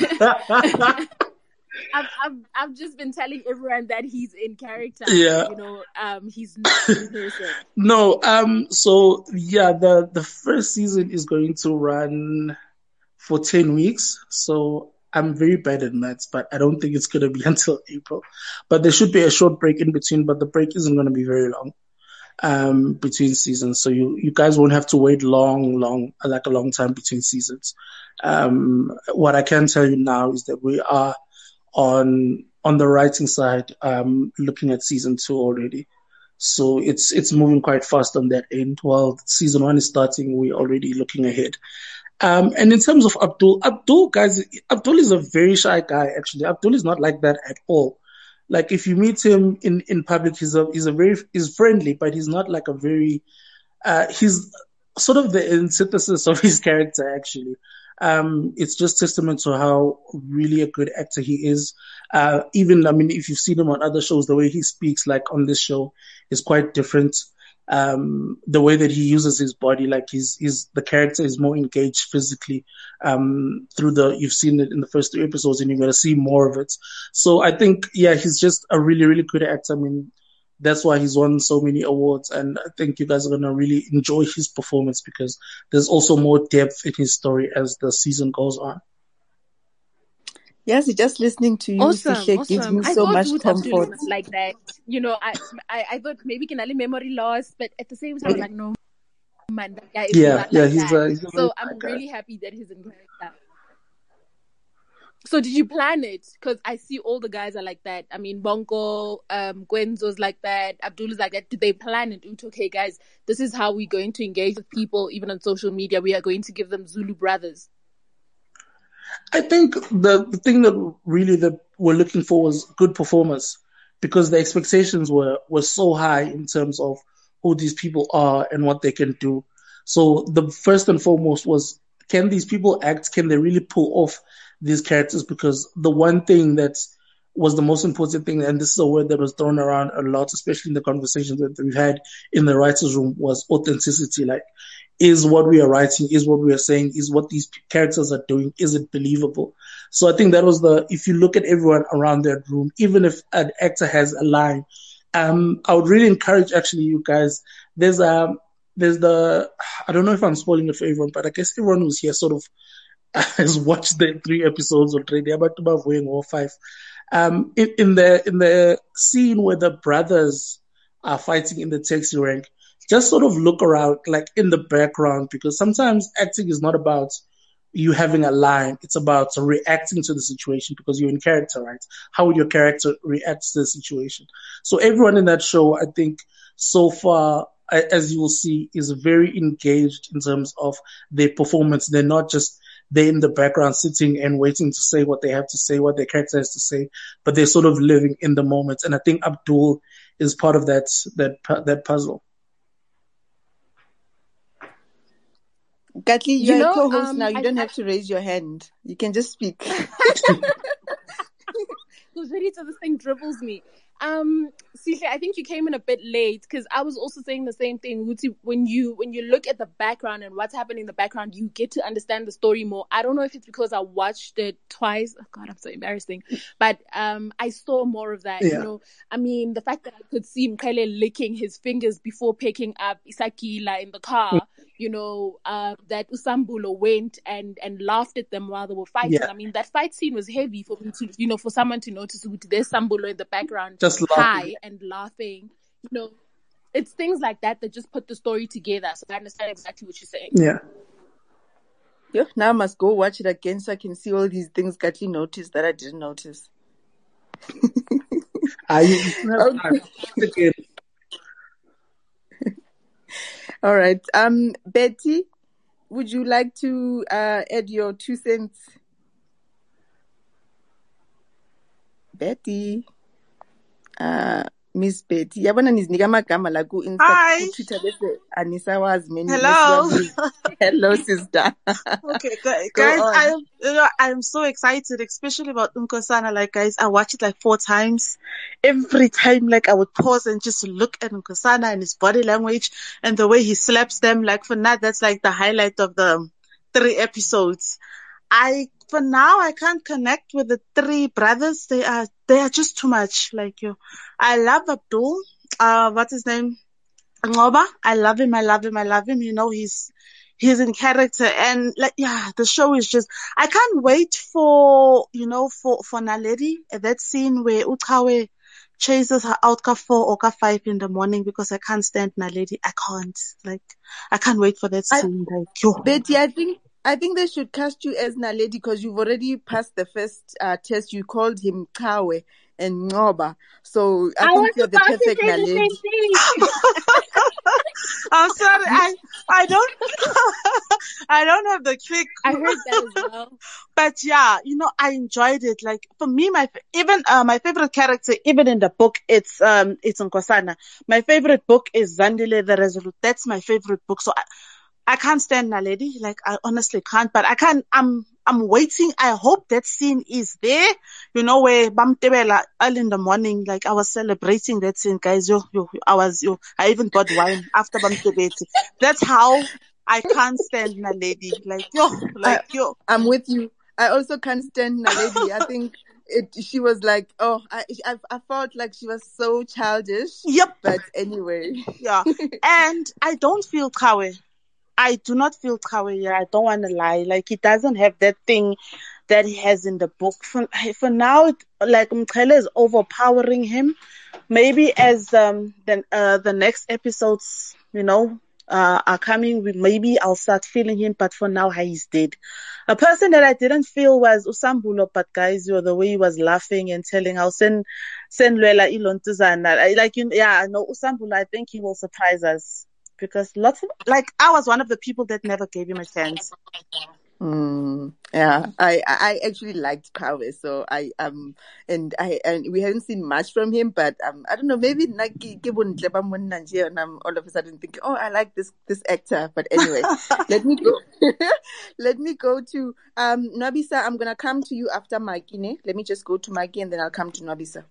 I've, I've I've just been telling everyone that he's in character. Yeah. You know, um, he's not in person. No, um, so yeah, the the first season is going to run for ten weeks. So I'm very bad at maths, but I don't think it's going to be until April. But there should be a short break in between, but the break isn't going to be very long um, between seasons. So you, you guys won't have to wait long, long, like a long time between seasons. Um, what I can tell you now is that we are on on the writing side, um, looking at season two already. So it's it's moving quite fast on that end. While season one is starting, we're already looking ahead. Um, and in terms of Abdul, Abdul, guys, Abdul is a very shy guy, actually. Abdul is not like that at all. Like, if you meet him in, in public, he's a, he's a very, he's friendly, but he's not like a very, uh, he's sort of the antithesis of his character, actually. Um, it's just testament to how really a good actor he is. Uh, even, I mean, if you've seen him on other shows, the way he speaks, like on this show, is quite different. Um, the way that he uses his body, like he's, he's, the character is more engaged physically, um, through the, you've seen it in the first two episodes and you're going to see more of it. So I think, yeah, he's just a really, really good actor. I mean, that's why he's won so many awards. And I think you guys are going to really enjoy his performance because there's also more depth in his story as the season goes on. Yes, just listening to you, Awesome, Sihle, gives awesome. me I so thought much Wood comfort. Abdul was like that. You know, I, I I thought maybe Kinali memory loss, but at the same time, I was like, no, man, that guy is Yeah, not yeah, like he's that. a, he's a very So shy I'm guy. really happy that he's in character. So did you plan it? Because I see all the guys are like that. I mean, Bonko, um, Gwenzo's like that. Abdul is like that. Did they plan it? Okay, guys, this is how we're going to engage with people, even on social media. We are going to give them Zulu brothers. I think the, the thing that really that we're looking for was good performers, because the expectations were, were so high in terms of who these people are and what they can do. So the first and foremost was, can these people act? Can they really pull off these characters? Because the one thing that was the most important thing, and this is a word that was thrown around a lot, especially in the conversations that we've had in the writers' room, was authenticity. Like, is what we are writing, is what we are saying, is what these characters are doing, is it believable? So I think that was the, if you look at everyone around that room, even if an actor has a line, um, I would really encourage actually you guys, there's um there's the, I don't know if I'm spoiling it for everyone, but I guess everyone who's here sort of has watched the three episodes already, about about weighing or five. Um, in, in the in the scene where the brothers are fighting in the taxi rank, just sort of look around, like in the background, because sometimes acting is not about you having a line. It's about reacting to the situation because you're in character, right? How would your character react to the situation? So everyone in that show, I think so far, as you will see, is very engaged in terms of their performance. They're not just they're in the background sitting and waiting to say what they have to say, what their character has to say, but they're sort of living in the moment. And I think Abdul is part of that, that, that puzzle. Katli, You you're know, a co-host um, now. You I, don't I, have to raise your hand. You can just speak. Because really, so this thing dribbles me. Um, Sihle, I think you came in a bit late because I was also saying the same thing. When you when you look at the background and what's happening in the background, you get to understand the story more. I don't know if it's because I watched it twice. Oh God, I'm so embarrassing. But um, I saw more of that. Yeah. You know, I mean, the fact that I could see Mkhele licking his fingers before picking up Isakila in the car. You know, uh, that Usambulo went and, and laughed at them while they were fighting. Yeah. I mean, that fight scene was heavy for me to, you know, for someone to notice there's Sambulo in the background, Just high laughing. and laughing, you know. it's things like that that just put the story together. So I understand exactly what you're saying. Yeah. Yeah, now I must go watch it again so I can see all these things Kathy noticed that I didn't notice. Are you okay. All right. Um, Betty, would you like to uh, add your two cents? Betty. Uh, Miss Betty. Yabona nizinika amagama la ku Insta Hi. ku Twitter bese anisawazi meni. Hello. Hello, sister. Okay, gu- Go guys, on. I'm you know, I'm so excited, especially about Nkosana. Like, guys, I watched it like four times. Every time, like, I would pause and just look at Nkosana and his body language and the way he slaps them. Like, for now, that's like the highlight of the three episodes. I for now I can't connect with the three brothers. They are they are just too much. Like, you, I love Abdul. Uh, what's his name? Ngoba. I love him. I love him. I love him. You know, he's he's in character, and like, yeah, the show is just. I can't wait for you know for for Naledi, that scene where Uchawe chases her out ka four or ka five in the morning, because I can't stand Naledi. I can't. Like, I can't wait for that I, scene. Like, yo. Betty, I think I think they should cast you as Naledi because you've already passed the first uh, test. You called him Kawe and Ngoba, so I, I think was you're the about to perfect say the Naledi. same thing. I'm sorry, I I don't I don't have the click. I heard that as well. But yeah, you know, I enjoyed it. Like, for me, my even uh, my favorite character, even in the book, it's um it's Nkosana. My favorite book is Zandile the Resolute. That's my favorite book. So I, I can't stand Naledi. Like, I honestly can't. But I can't. I'm I'm waiting. I hope that scene is there. You know, where Bamtebela early in the morning, like, I was celebrating that scene, guys. Yo, yo, I was yo. I even bought wine after Bamtebeti. That's how I can't stand Naledi. Like, yo, like I, yo. I'm with you. I also can't stand Naledi. I think it. She was like, oh, I, I, I felt like she was so childish. Yep. But anyway. Yeah. And I don't feel Kawe. I do not feel Kawe. Yeah, I don't want to lie. Like, he doesn't have that thing that he has in the book. For, for now, it, like, Mkhele is overpowering him. Maybe as um the uh, the next episodes, you know, uh, are coming, maybe I'll start feeling him. But for now, he's dead. A person that I didn't feel was Usambulo, but guys, you know, the way he was laughing and telling how send send Luela Ilontuzana. Like, you, yeah, no, Usambulo, I think he will surprise us. Because lots of, like, I was one of the people that never gave him a chance. Mm, yeah, I I actually liked Kawe, so I um and I and we haven't seen much from him, but um I don't know, maybe like and I'm all of a sudden thinking, oh, I like this this actor. But anyway, let me go. Let me go to um Nobisa. I'm gonna come to you after Mikey. Ne? Let me just go to Mikey and then I'll come to Nobisa.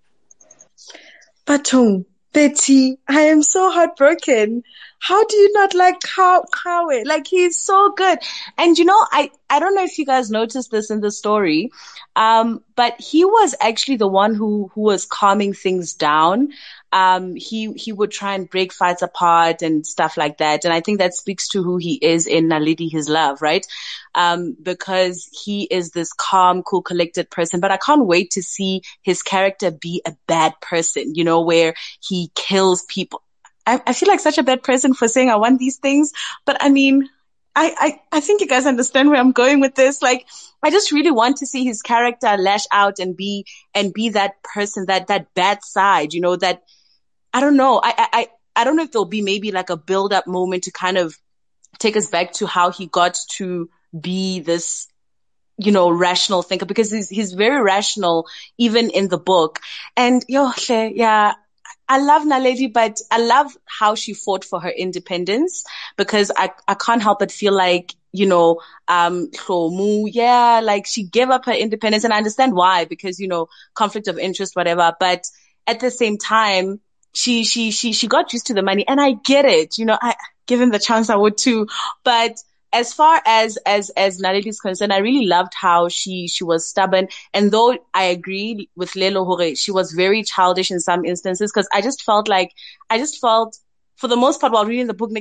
Batung, Betty, I am so heartbroken. How do you not like Ka- Kawe? Like, he's so good. And you know, I, I don't know if you guys noticed this in the story, um, but he was actually the one who, who was calming things down. Um, he, he would try and break fights apart and stuff like that. And I think that speaks to who he is in Naledi, his love, right? Um, because he is this calm, cool, collected person, but I can't wait to see his character be a bad person, you know, where he kills people. I, I feel like such a bad person for saying I want these things, but I mean, I, I, I think you guys understand where I'm going with this. Like, I just really want to see his character lash out and be, and be that person, that, that bad side, you know, that, I don't know. I, I, I don't know if there'll be maybe like a build up moment to kind of take us back to how he got to be this, you know, rational thinker, because he's, he's very rational even in the book. And yo, yeah, I love Naledi, but I love how she fought for her independence, because I, I can't help but feel like, you know, um, Hlomu, yeah, like she gave up her independence, and I understand why, because, you know, conflict of interest, whatever. But at the same time, she, she, she, she got used to the money, and I get it. You know, I, given the chance, I would too. But as far as, as, as Naledi is concerned, I really loved how she, she was stubborn. And though I agree with Lelo Hore, she was very childish in some instances, because I just felt like, I just felt, for the most part, while reading the book,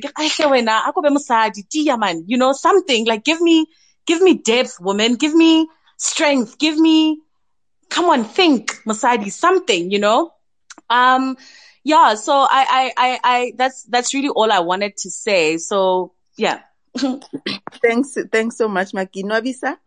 you know, something like, give me, give me depth, woman, give me strength, give me, come on, think, Masadi, something, you know? Um, yeah, so I, I, I, I, that's, that's really all I wanted to say. So yeah. Thanks, thanks so much, Maki. Nwabisa?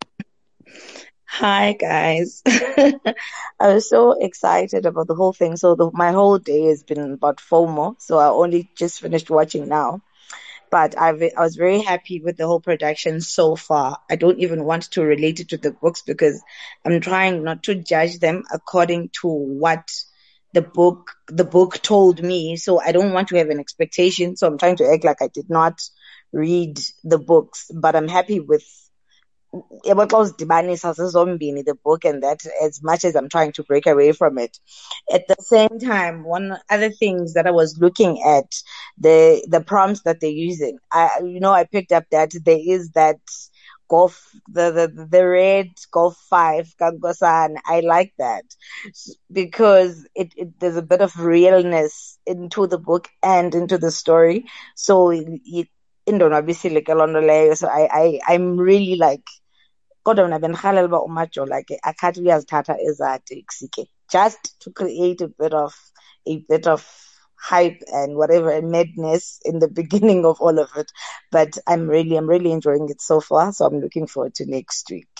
Hi guys. I was so excited about the whole thing. So the, my whole day has been about FOMO. So I only just finished watching now. But I've, I was very happy with the whole production so far. I don't even want to relate it to the books because I'm trying not to judge them according to what the book, the book told me. So I don't want to have an expectation. So I'm trying to act like I did not read the books, but I'm happy with yabo xa uzidibanisa zizombini, the book and that, as much as I'm trying to break away from it. At the same time, one other things that I was looking at, the the prompts that they're using. I you know I picked up that there is that golf the the, the red golf five Kankosan. I like that S- because it, it there's a bit of realness into the book and into the story. So it, indonwabisile ke loo nto leyo. So I, I I'm really like kodwa mna bendirhalela uba umajola ke akhathi uyazithatha ezaa teksi ke just to create a bit of a bit of hype and whatever and madness in the beginning of all of it. But I'm really I'm really enjoying it so far. So I'm looking forward to next week.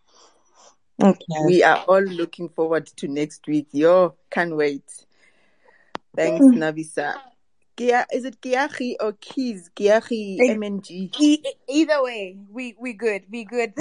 Okay. We are all looking forward to next week. Yo, can't wait. Thanks, Nwabisa. Gia, is it Giachi or Keys? Giachi, Like, M N G. e- either way, we we good. We good.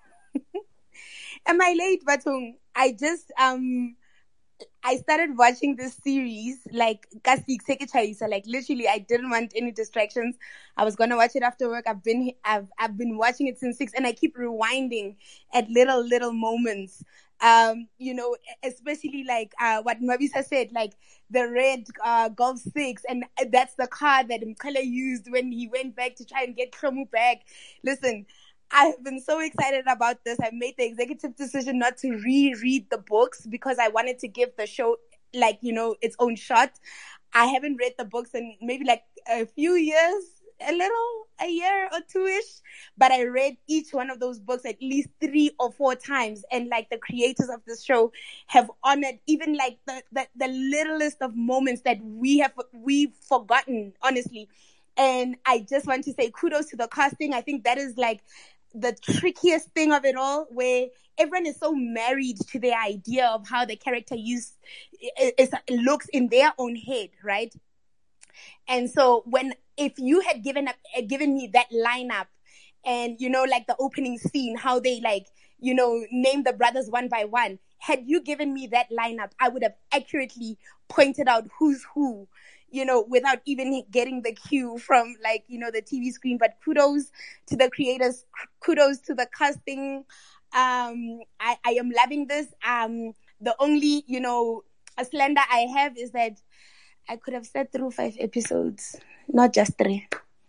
Am I late, Batung? I just um I started watching this series like kasi sekechayisa, like literally I didn't want any distractions. I was gonna watch it after work. I've been I've I've been watching it since six and I keep rewinding at little little moments. Um, you know, especially like uh what Nwabisa said, like the red uh Golf six, and that's the car that Mkhala used when he went back to try and get Kromu back. Listen, I've been so excited about this. I made the executive decision not to reread the books because I wanted to give the show, like, you know, its own shot. I haven't read the books in maybe like a few years, a little, a year or two-ish, but I read each one of those books at least three or four times. And like the creators of this show have honored even like the, the, the littlest of moments that we have, we've forgotten, honestly. And I just want to say kudos to the casting. I think that is like the trickiest thing of it all, where everyone is so married to the idea of how the character use is, looks in their own head, right? And so when if you had given up given me that lineup, and you know, like the opening scene, how they like, you know, name the brothers one by one, had you given me that lineup, I would have accurately pointed out who's who, you know, without even getting the cue from like, you know, the T V screen. But kudos to the creators, kudos to the casting. Um, I, I am loving this. Um, the only, you know, a slander I have is that I could have sat through five episodes, not just three.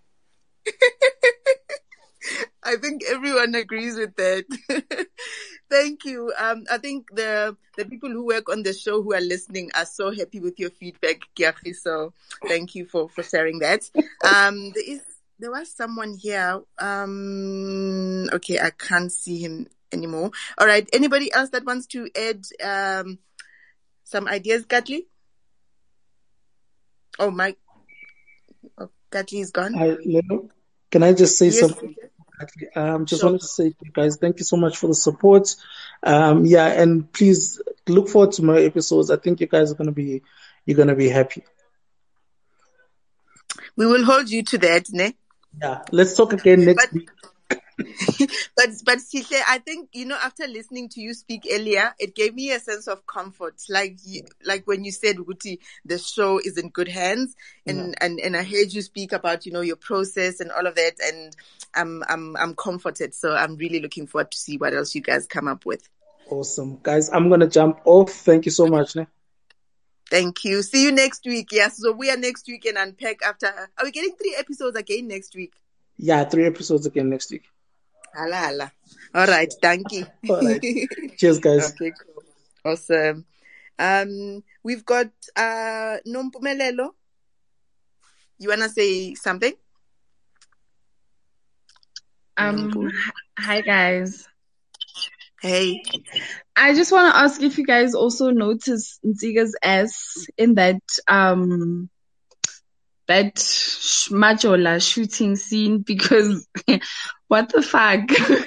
I think everyone agrees with that. Thank you. Um, I think the the people who work on the show who are listening are so happy with your feedback, Giachi. So thank you for, for sharing that. Um, there is there was someone here. Um, okay, I can't see him anymore. All right. Anybody else that wants to add um some ideas, Katli? Oh, Mike. Oh, Katli is gone. I, Leno, can I just say Yes. something? Um, just Sure. wanted to say to you guys, thank you so much for the support. Um, yeah, and please look forward to more episodes. I think you guys are gonna be, you're gonna be happy. We will hold you to that, ne? Yeah, let's talk again next But week. but but Sihle, I think, you know, after listening to you speak earlier, it gave me a sense of comfort. Like you, like when you said, Guti, the show is in good hands, and, Yeah. and and I heard you speak about, you know, your process and all of that, and I'm I'm I'm comforted. So I'm really looking forward to see what else you guys come up with. Awesome, guys. I'm gonna jump off. Thank you so much. Ne? Thank you. See you next week. Yes, so we are next week and unpack after. Are we getting three episodes again next week? Yeah, three episodes again next week. Hala, hala. All right. Thank you. All right. Cheers, guys. Okay, cool. Awesome. Um, we've got uh Nompumelelo. You wanna say something? Um, Nompu? hi guys. Hey. I just want to ask if you guys also notice Nziga's ass in that um that sh- Majola shooting scene, because what the fuck?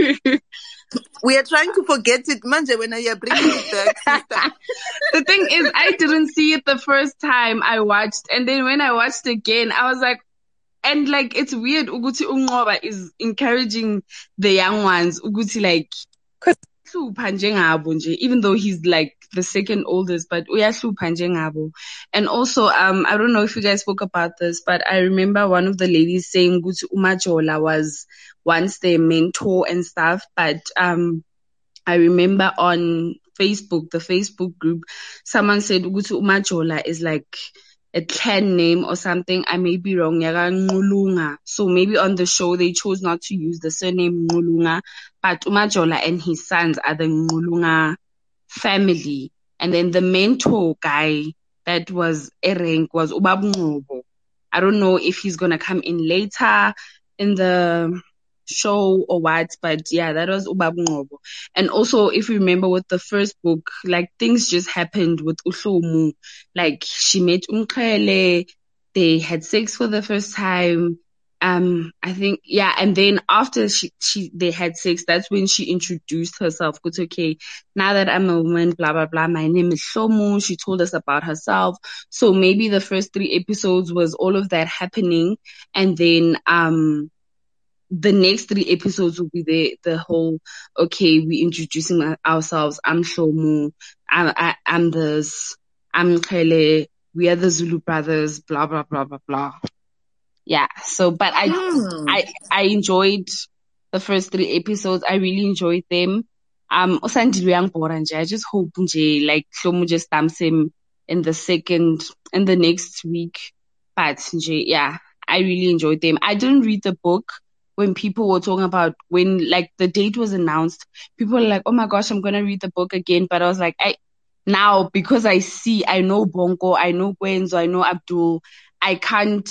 We are trying to forget it, Manje, when you are bringing it back, sister. The thing is, I didn't see it the first time I watched, and then when I watched again, I was like, and like it's weird. Uguti Ungoba is encouraging the young ones. Uguti like, uyahlupha njengabo nje, even though he's like the second oldest, but uyahlupha njengabo. And also, um, I don't know if you guys spoke about this, but I remember one of the ladies saying Guti Umajola was once their mentor and stuff, but um, I remember on Facebook, the Facebook group, someone said Uguti Umajola is like a clan name or something. I may be wrong. Yaga Ngulunga. So maybe on the show they chose not to use the surname Ngulunga, but Umajola and his sons are the Ngulunga family. And then the mentor guy that was Erenk was Ubabungobo. I don't know if he's gonna come in later in the show or what, but yeah, that was Ubabungobo. And also, if you remember with the first book, like things just happened with Uhlomu. Like she met Umkhele, they had sex for the first time. Um, I think, yeah, and then after she, she, they had sex, that's when she introduced herself. It's okay, now that I'm a woman, blah, blah, blah, my name is Shomu. She told us about herself. So maybe the first three episodes was all of that happening. And then, um, the next three episodes will be the, the whole, okay, we introducing ourselves. I'm Shomu. I'm, I, I'm this. I'm Khele. We are the Zulu brothers, blah, blah, blah, blah, blah. Yeah. So, but I, Hmm. I, I enjoyed the first three episodes. I really enjoyed them. Um, Osandilwe angibhora nje. I just hope nje, like, Shomu just dumps him in the second, in the next week. But nje, yeah, I really enjoyed them. I didn't read the book when people were talking about when, like, the date was announced. People were like, oh my gosh, I'm going to read the book again. But I was like, I, now, because I see, I know Bongo, I know Gwenzo, I know Abdul, I can't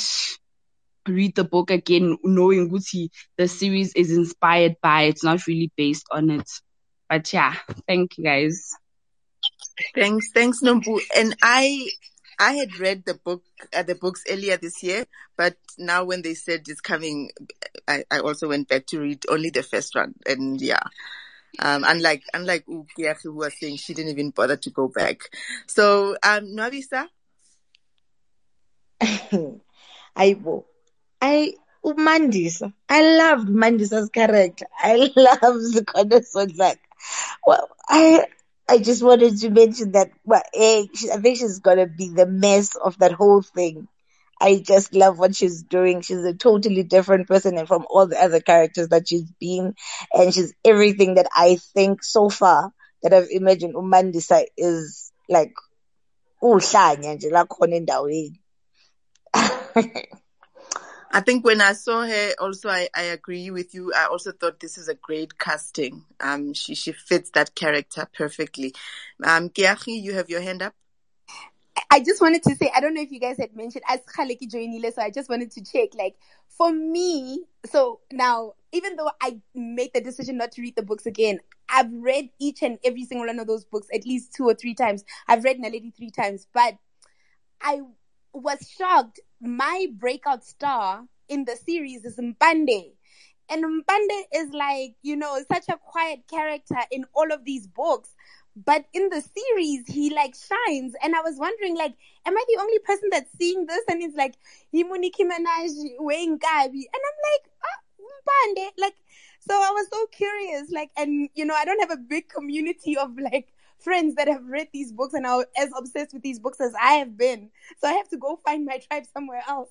read the book again knowing Gucci the series is inspired by, it's not really based on it. But yeah, thank you guys. Thanks, thanks, Nombu. And I, I had read the book, uh, the books earlier this year, but now when they said it's coming, I, I also went back to read only the first one. And yeah, um, unlike, unlike Ukiaki who was saying she didn't even bother to go back. So, um, Nwabisa? Aibo. I Mandisa. I loved Mandisa's character. I loved the Kodasonzak. Well, I I just wanted to mention that. Well, eh, she, I think she's gonna be the mess of that whole thing. I just love what she's doing. She's a totally different person from all the other characters that she's been, and she's everything that I think so far that I've imagined Umandisa is like. Uhlanya nje lakhona endaweni. I think when I saw her, also I, I agree with you. I also thought this is a great casting. Um, she she fits that character perfectly. Um, Kiachi, you have your hand up. I just wanted to say, I don't know if you guys had mentioned as Khaleki joinile, so I just wanted to check. Like for me, so now even though I made the decision not to read the books again, I've read each and every single one of those books at least two or three times. I've read Naledi three times, but I was shocked. My breakout star in the series is Mpande. And Mpande is like, you know, such a quiet character in all of these books. But in the series, he like shines. And I was wondering, like, am I the only person that's seeing this? And it's like, Himuniki Minaj, Wayne Gabi. And I'm like, ah, Mpande. Like, so I was so curious. Like, and, you know, I don't have a big community of like, friends that have read these books and are as obsessed with these books as I have been. So I have to go find my tribe somewhere else.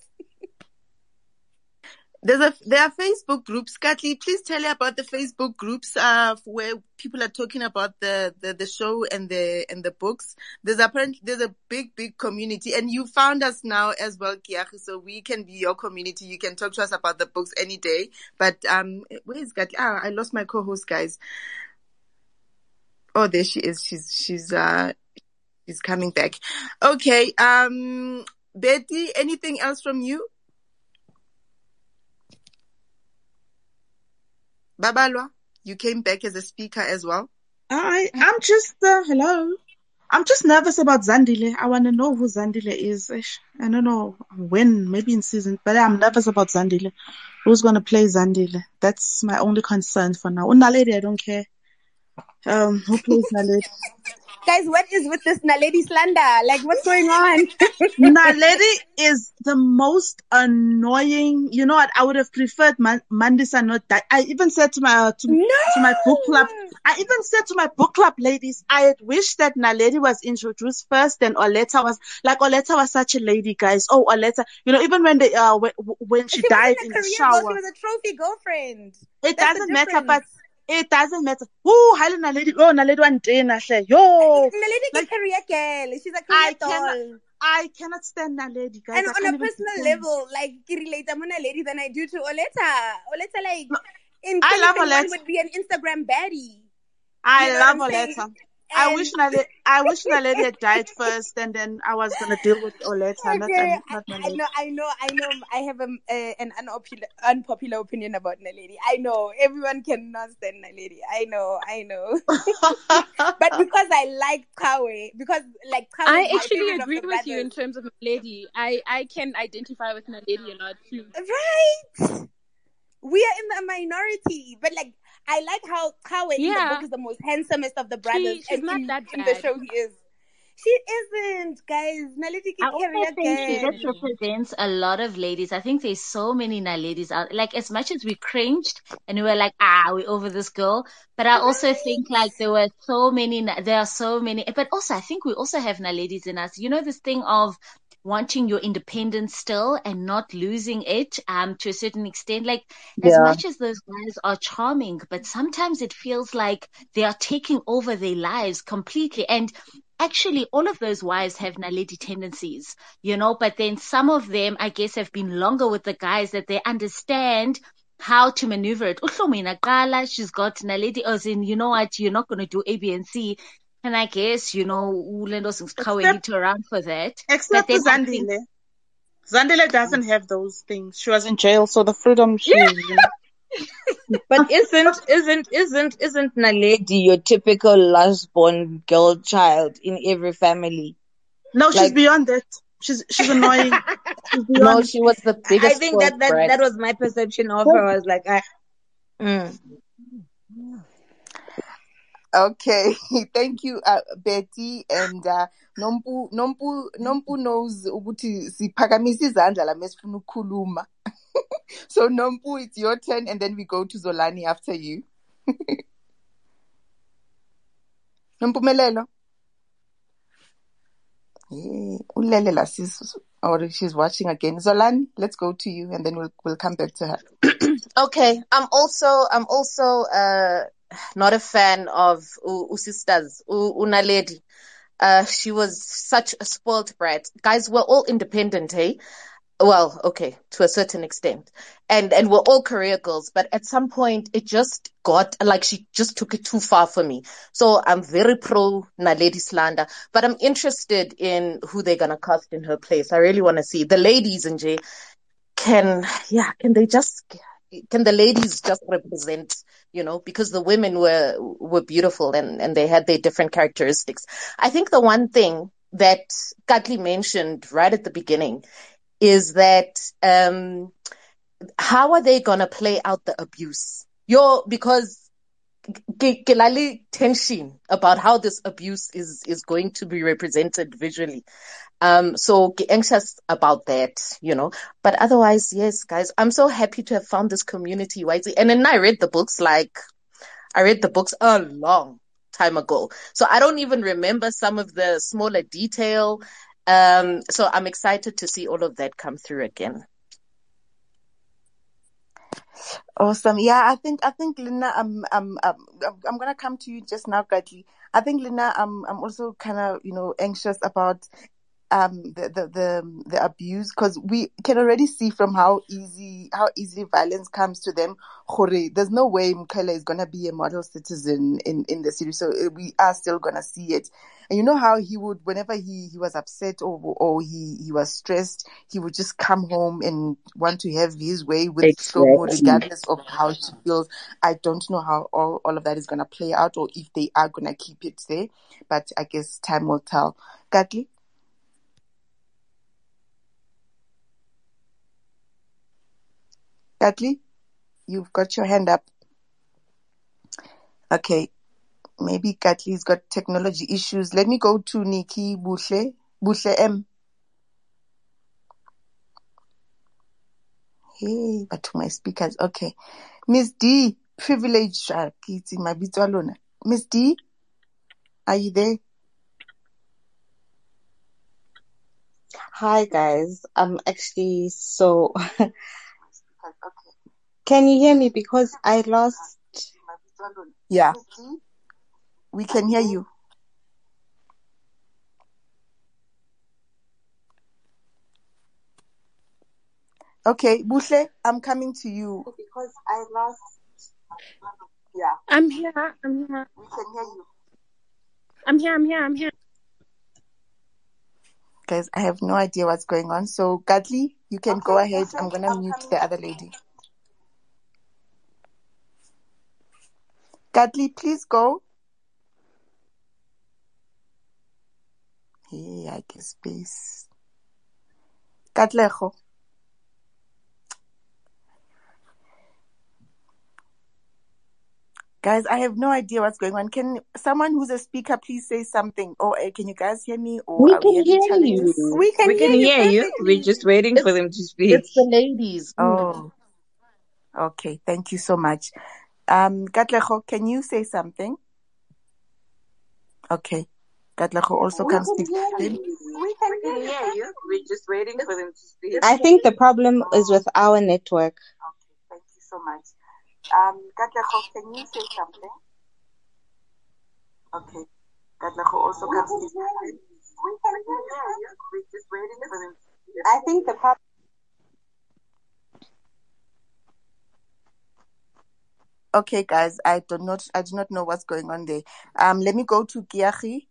There's a, there are Facebook groups. Katli, please tell you about the Facebook groups, uh, where people are talking about the, the, the show and the, and the books. There's apparently, there's a big, big community, and you found us now as well, Kiachi, so we can be your community. You can talk to us about the books any day. But, um, where is Katli? Ah, I lost my co-host, guys. Oh, there she is. She's, she's, uh, she's coming back. Okay. Um, Betty, anything else from you? Babalwa, you came back as a speaker as well. I I'm just uh, hello. I'm just nervous about Zandile. I want to know who Zandile is. Ish. I don't know when, maybe in season, but I'm nervous about Zandile. Who's going to play Zandile? That's my only concern for now. Unaledi, I don't care. Um, who plays Naledi? Guys, what is with this Naledi slander? Like, what's going on? Naledi is the most annoying. You know what? I would have preferred Man- Mandisa not die. I even said to my uh, to, no! to my book club. I even said to my book club ladies, I had wished that Naledi was introduced first, then Oleta was like Oleta was such a lady, guys. Oh, Oleta, you know, even when they uh when, when she, she died wasn't a in career the shower, girl. She was a trophy girlfriend. it That's doesn't the matter, difference. but. It doesn't matter. Ooh, hi Naledi. Oh, Naledi one day, Nashe. Yo, Naledi is like, a career girl. She's a career I doll. cannot. I cannot stand Naledi, guys. And I on can't a even personal stand. level, like, I relate more Naledi than I do to Oleta. Oleta, like, in I love twenty twenty-one Oleta. would be an Instagram baddie. I You know love what I'm saying? Oleta. I And wish Naledi, I wish Naledi had died first, and then I was gonna deal with Oleta, not okay, not I, I Naledi. know, I know, I know. I have a, uh, an unpopular, unpopular opinion about Naledi. I know everyone cannot stand Naledi. I know, I know. But because I like Kawe, because like Kawe I is my actually favorite of agree the with you in brothers. terms of Naledi. I, I can identify with Naledi a lot too. Right? We are in the minority, but like I like how Kawe in the Yeah. book is the most handsomest of the brothers, She, she's and not in, that in the bad. show he is. She isn't, guys. Naledi I can also carry a think she girl. just represents a lot of ladies. I think there's so many na- ladies out. Like as much as we cringed and we were like, ah, we're over this girl. But I also think like there were so many. na- There are so many. But also I think we also have na ladies in us. You know this thing of wanting your independence still and not losing it um to a certain extent. Like as Yeah. much as those guys are charming, but sometimes it feels like they are taking over their lives completely. And actually, all of those wives have Naledi tendencies, you know, but then some of them, I guess, have been longer with the guys that they understand how to maneuver it. Uhlumina Qala, she's got Naledi, as in, you know what, you're not going to do A, B, and C. And I guess, you know, Ulendo Singskawe hit around for that. But Except for then I think, Zandile. Zandile doesn't have those things. She was in jail, so the freedom she. You know. But isn't isn't isn't isn't Naledi your typical last-born girl child in every family? No, she's Like, beyond that. She's she's annoying. She's no, beyond. she was the I biggest think that spoiled that brat. that was my perception of her. I was like, I. Mm. Okay, thank you, uh, Betty, and uh, Nompu Nompu Nompu knows ukuthi siphakamisa izandla la mesifuna ukukhuluma. So Nompu, it's your turn, and then we go to Zolani after you. Nompumelelo. Yeah, ulele la sis, or she's watching again. Zolani, let's go to you, and then we'll we'll come back to her. Okay, I'm also I'm also uh not a fan of U, U sisters U, Unaledi. Uh, she was such a spoiled brat. Guys, we're all independent, hey? Well, okay, to a certain extent. And and we're all career girls, but at some point it just got like she just took it too far for me. So I'm very pro Naledi slander, but I'm interested in who they're gonna cast in her place. I really want to see the ladies in J. Can yeah, can they just can the ladies just represent, you know, because the women were were beautiful and and they had their different characteristics. I think the one thing that Katli mentioned right at the beginning is that um how are they gonna play out the abuse? Yo, because ke ke na le tension about how this abuse is is going to be represented visually. Um, so ke anxious about that, you know. But otherwise, yes, guys, I'm so happy to have found this community, right? And then I read the books like I read the books a long time ago, so I don't even remember some of the smaller detail. Um, so I'm excited to see all of that come through again. Awesome. Yeah, I think I think Lina, um, um, um, I'm gonna come to you just now, Katli. I think Lina, um, I'm also kind of you know anxious about um the the the, the abuse, because we can already see from how easy how easily violence comes to them. There's no way Mkhele is gonna be a model citizen in in the series, so we are still gonna see it. And you know how he would, whenever he he was upset or or he he was stressed, he would just come home and want to have his way with Hlobo, Exactly. regardless of how she feels. I don't know how all, all of that is gonna play out, or if they are gonna keep it there, but I guess time will tell. Katli? Katli, you've got your hand up. Okay, maybe Katli's got technology issues. Let me go to Nikki Buhle. Buhle M. Hey, but to my speakers. Okay. Miss D, privilege. Miss D, are you there? Hi guys. I'm actually so. Can you hear me? Because I lost. Yeah, we can hear you. Okay, Buhle, I'm coming to you. Because I lost. Yeah, I'm here. I'm here. we can hear you. I'm here. I'm here. I'm here. Guys, I have no idea what's going on. So, Katli, you can Okay, go ahead. Buhle, I'm going to I'm mute coming the to other lady. Katli, please go. Hey, I guess space. Katleho. Guys, I have no idea what's going on. Can someone who's a speaker please say something? Or uh, can you guys hear me? Or We are we can having hear challenges? you. We can We hear can you hear you. We're perfectly. just waiting for It's them to speak. it's the ladies. Oh, okay. Thank you so much. Um, Katleho, can you say something? Okay. Katleho also We can can speak. hear Then- you. We can hear you. We're just waiting for them to speak. I think the problem is with our network. Okay, thank you so much. Um, Katleho, can you say something? Okay. Katleho also can speak. Then- We can hear you. We're just waiting for them to speak. I think the problem. Okay, guys, I do not, I do not know what's going on there. Um, let me go to Kiachi.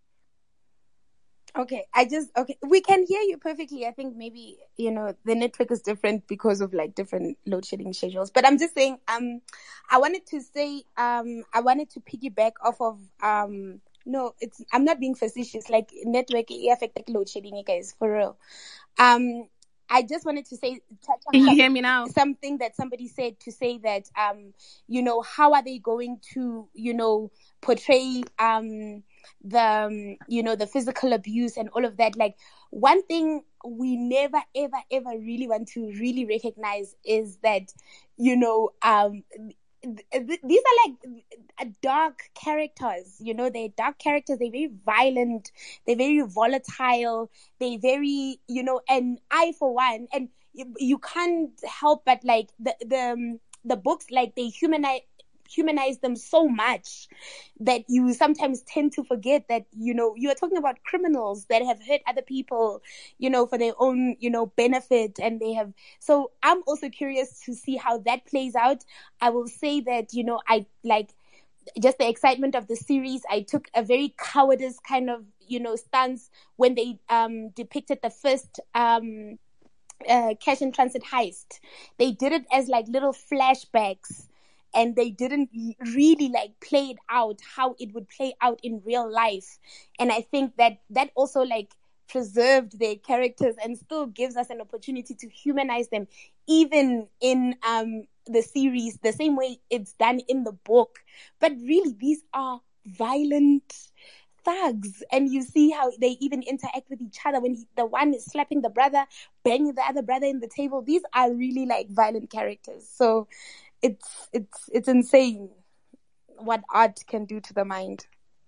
Okay, I just okay. We can hear you perfectly. I think maybe you know the network is different because of like different load shedding schedules. But I'm just saying. Um, I wanted to say. Um, I wanted to piggyback off of. Um, no, it's. I'm not being facetious. Like network affect load shedding, you guys, for real. Um, I just wanted to say. touch on Can you some- hear me now? Something that somebody said to say that. Um, you know, how are they going to, you know, portray um the um, you know the physical abuse and all of that. Like one thing we never ever ever really want to really recognize is that you know um th- th- these are like uh, dark characters. You know, they're dark characters. They're very violent, they're very volatile, they're very, you know, and I for one, and you, you can't help but like the the um, the books, like they humanize humanize them so much that you sometimes tend to forget that, you know, you're talking about criminals that have hurt other people, you know, for their own, you know, benefit. And they have, so I'm also curious to see how that plays out. I will say that, you know, I like just the excitement of the series. I took a very cowardice kind of, you know, stance when they um depicted the first um uh, cash and transit heist. They did it as like little flashbacks, and they didn't really like play it out how it would play out in real life. And I think that that also like preserved their characters and still gives us an opportunity to humanize them, even in um the series, the same way it's done in the book. But really, these are violent thugs, and you see how they even interact with each other when he, the one is slapping the brother, banging the other brother in the table. These are really like violent characters. So it's it's it's insane what art can do to the mind.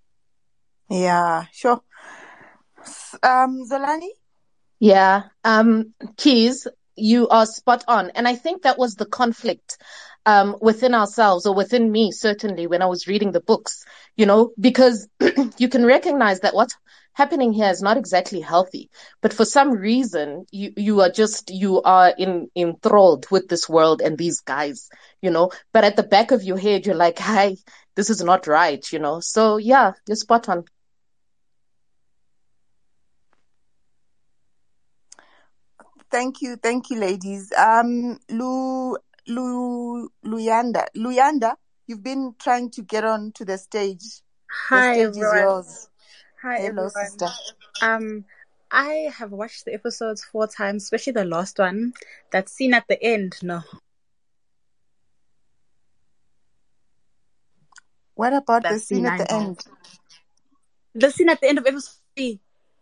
Yeah, sure. S- Um, Zolani? Yeah. Um, Keys, you are spot on. And I think that was the conflict um, within ourselves, or within me, certainly, when I was reading the books, you know, because you can recognize that what happening here is not exactly healthy. But for some reason, you, you are just, you are in, enthralled with this world and these guys, you know, but at the back of your head, you're like, hi, this is not right, you know? So yeah, you're spot on. Thank you, thank you, ladies. Um, Lu, Lu, Luyanda, Luyanda, you've been trying to get on to the stage. The Hi stage is everyone. yours. Hi Hello, everyone. sister. Um, I have watched the episodes four times, especially the last one. That scene at the end, no. What about the That scene scene at I the know. end? The scene at the end of episode three.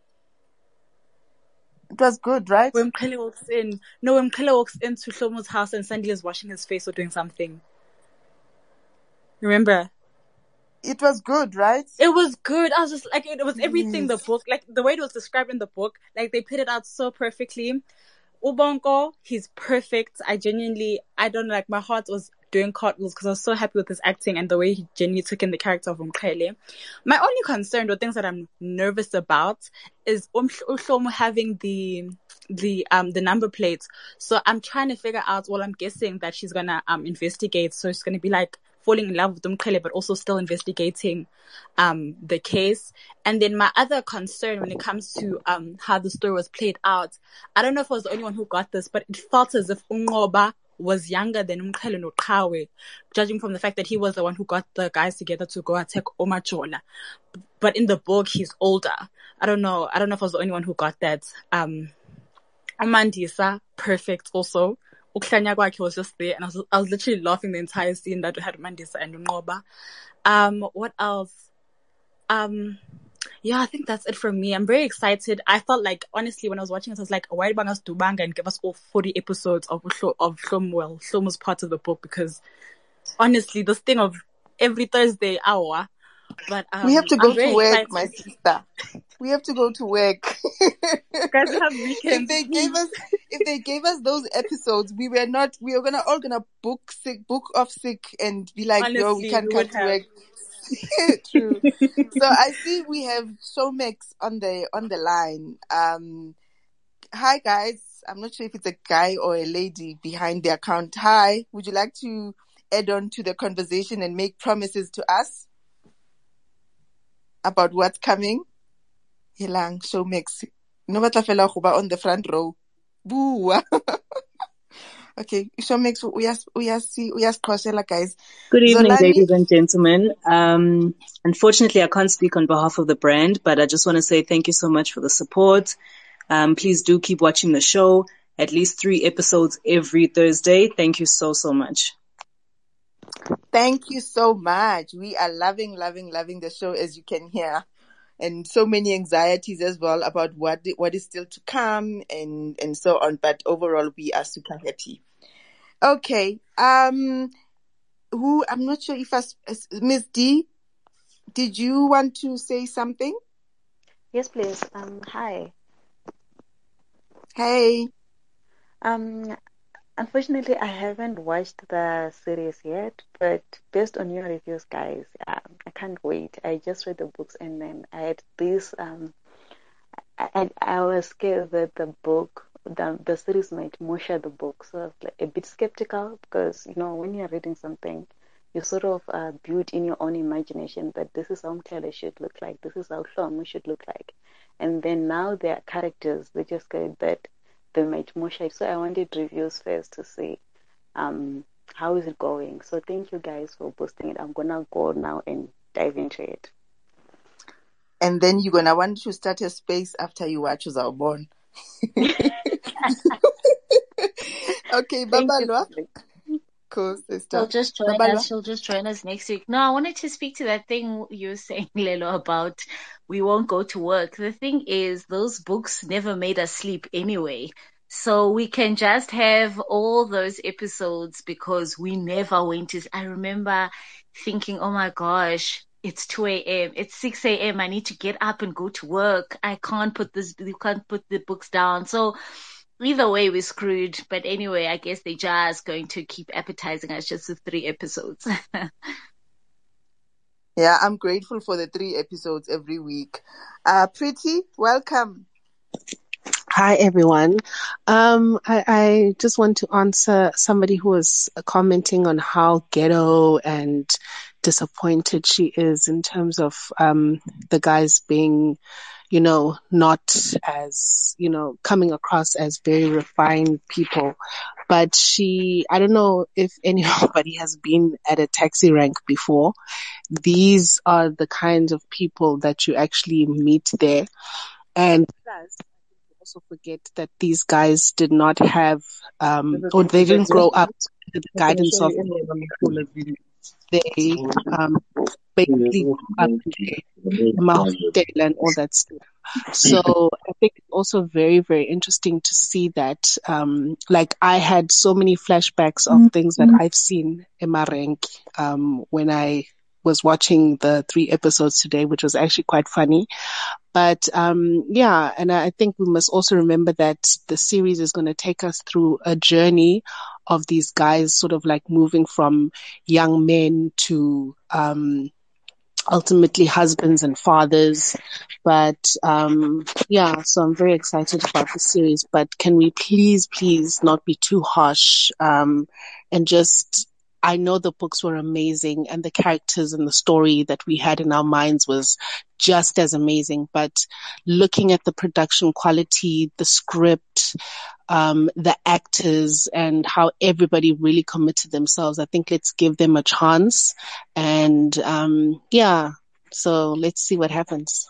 It was good, right? When Mkhele walks in. No, when Mkhele walks into Shlomo's house and Sandy is washing his face or doing something. Remember? It was good, right? It was good. I was just like, it was everything the Yes. book, like the way it was described in the book, like they put it out so perfectly. Ubongo, he's perfect. I genuinely, I don't know, like my heart was doing cartwheels because I was so happy with his acting and the way he genuinely took in the character of Mkhele. My only concern or things that I'm nervous about is Ushlomo having the the um the number plates. So I'm trying to figure out, well, I'm guessing that she's gonna um investigate. So she's gonna be like falling in love with Mkhele, but also still investigating um the case. And then my other concern when it comes to um how the story was played out, I don't know if I was the only one who got this, but it felt as if Ungoba was younger than Mkhele Noqhawe, judging from the fact that he was the one who got the guys together to go attack Omajola. But in the book, he's older. I don't know. I don't know if I was the only one who got that. Um, Amandisa, perfect also. Uklanya kwakhe was just there, and I was, I was literally laughing the entire scene that we had Mandisa and Ngoba. Um, what else? Um, yeah, I think that's it from me. I'm very excited. I felt like, honestly, when I was watching it, I was like, why did us do Banga and give us all forty episodes of of Shlomo, Shlomo's part of the book? Because honestly, this thing of every Thursday hour, but um, We have to go I'm very to work, excited. my sister. We have to go to work. Guys, we have If weekends. they gave us, if they gave us those episodes, we were not, we were gonna all gonna book sick, book off sick, and be like, yo, we Honestly, can't we come would to have. work. True. So I see we have Showmax on the on the line. Um, hi guys. I'm not sure if it's a guy or a lady behind the account. Hi. Would you like to add on to the conversation and make promises to us about what's coming? Helang Showmax. No batla fela go ba on the front row. Bua. Okay, Showmax uyas uyasi uyasiqhosela guys. Good evening, Zolani. ladies and gentlemen. Um, unfortunately, I can't speak on behalf of the brand, but I just want to say thank you so much for the support. Um, please do keep watching the show. At least three episodes every Thursday. Thank you so, so much. Thank you so much. We are loving, loving, loving the show, as you can hear. And so many anxieties as well about what what is still to come and, and so on. But overall, we are super happy. Okay. Um, who, I'm not sure if I, Miss D, did you want to say something? Yes, please. Um, hi. Hey. Um, unfortunately, I haven't watched the series yet, but based on your reviews, guys, um, I can't wait. I just read the books and then I had this. Um, I I was scared that the book, the the series might musha the book, so I was like a bit skeptical because you know when you're reading something, you sort of uh, build in your own imagination that this is how Mkhele should look like, this is how Shlomo should look like, and then now there are characters they just scared that they might musha it. So I wanted reviews first to see um how is it going. So thank you guys for posting it. I'm gonna go now and dive into it. And then you're going to want to start a space after you watch Uzawubona. Okay, Babalwa. Cool, sister. She'll just join Babalwa. us. She'll just join us next week. No, I wanted to speak to that thing you were saying, Lelo, about we won't go to work. The thing is, those books never made us sleep anyway. So we can just have all those episodes because we never went to. I remember thinking, oh my gosh, it's two a.m. It's six a.m. I need to get up and go to work. I can't put this, you can't put the books down. So either way, we're screwed. But anyway, I guess they're just going to keep appetizing us just with three episodes. Yeah, I'm grateful for the three episodes every week. Uh, Pretty, welcome. Hi, everyone. Um, I, I just want to answer somebody who was commenting on how ghetto and disappointed she is in terms of um, the guys being, you know, not as, you know, coming across as very refined people. But she, I don't know if anybody has been at a taxi rank before. These are the kinds of people that you actually meet there. And plus, also forget that these guys did not have, um, or they didn't grow up under the guidance of they, um, basically grew up in Mahotela and all that stuff. So I think it's also very, very interesting to see that, um, like I had so many flashbacks of things that I've seen in Marenki, um, when I was watching the three episodes today, which was actually quite funny. But um yeah, and I think we must also remember that the series is going to take us through a journey of these guys sort of like moving from young men to um ultimately husbands and fathers. But um yeah, so I'm very excited about the series. But can we please, please not be too harsh, um and just I know the books were amazing and the characters and the story that we had in our minds was just as amazing. But looking at the production quality, the script, um, the actors and how everybody really committed themselves, I think let's give them a chance. And um, yeah, so let's see what happens.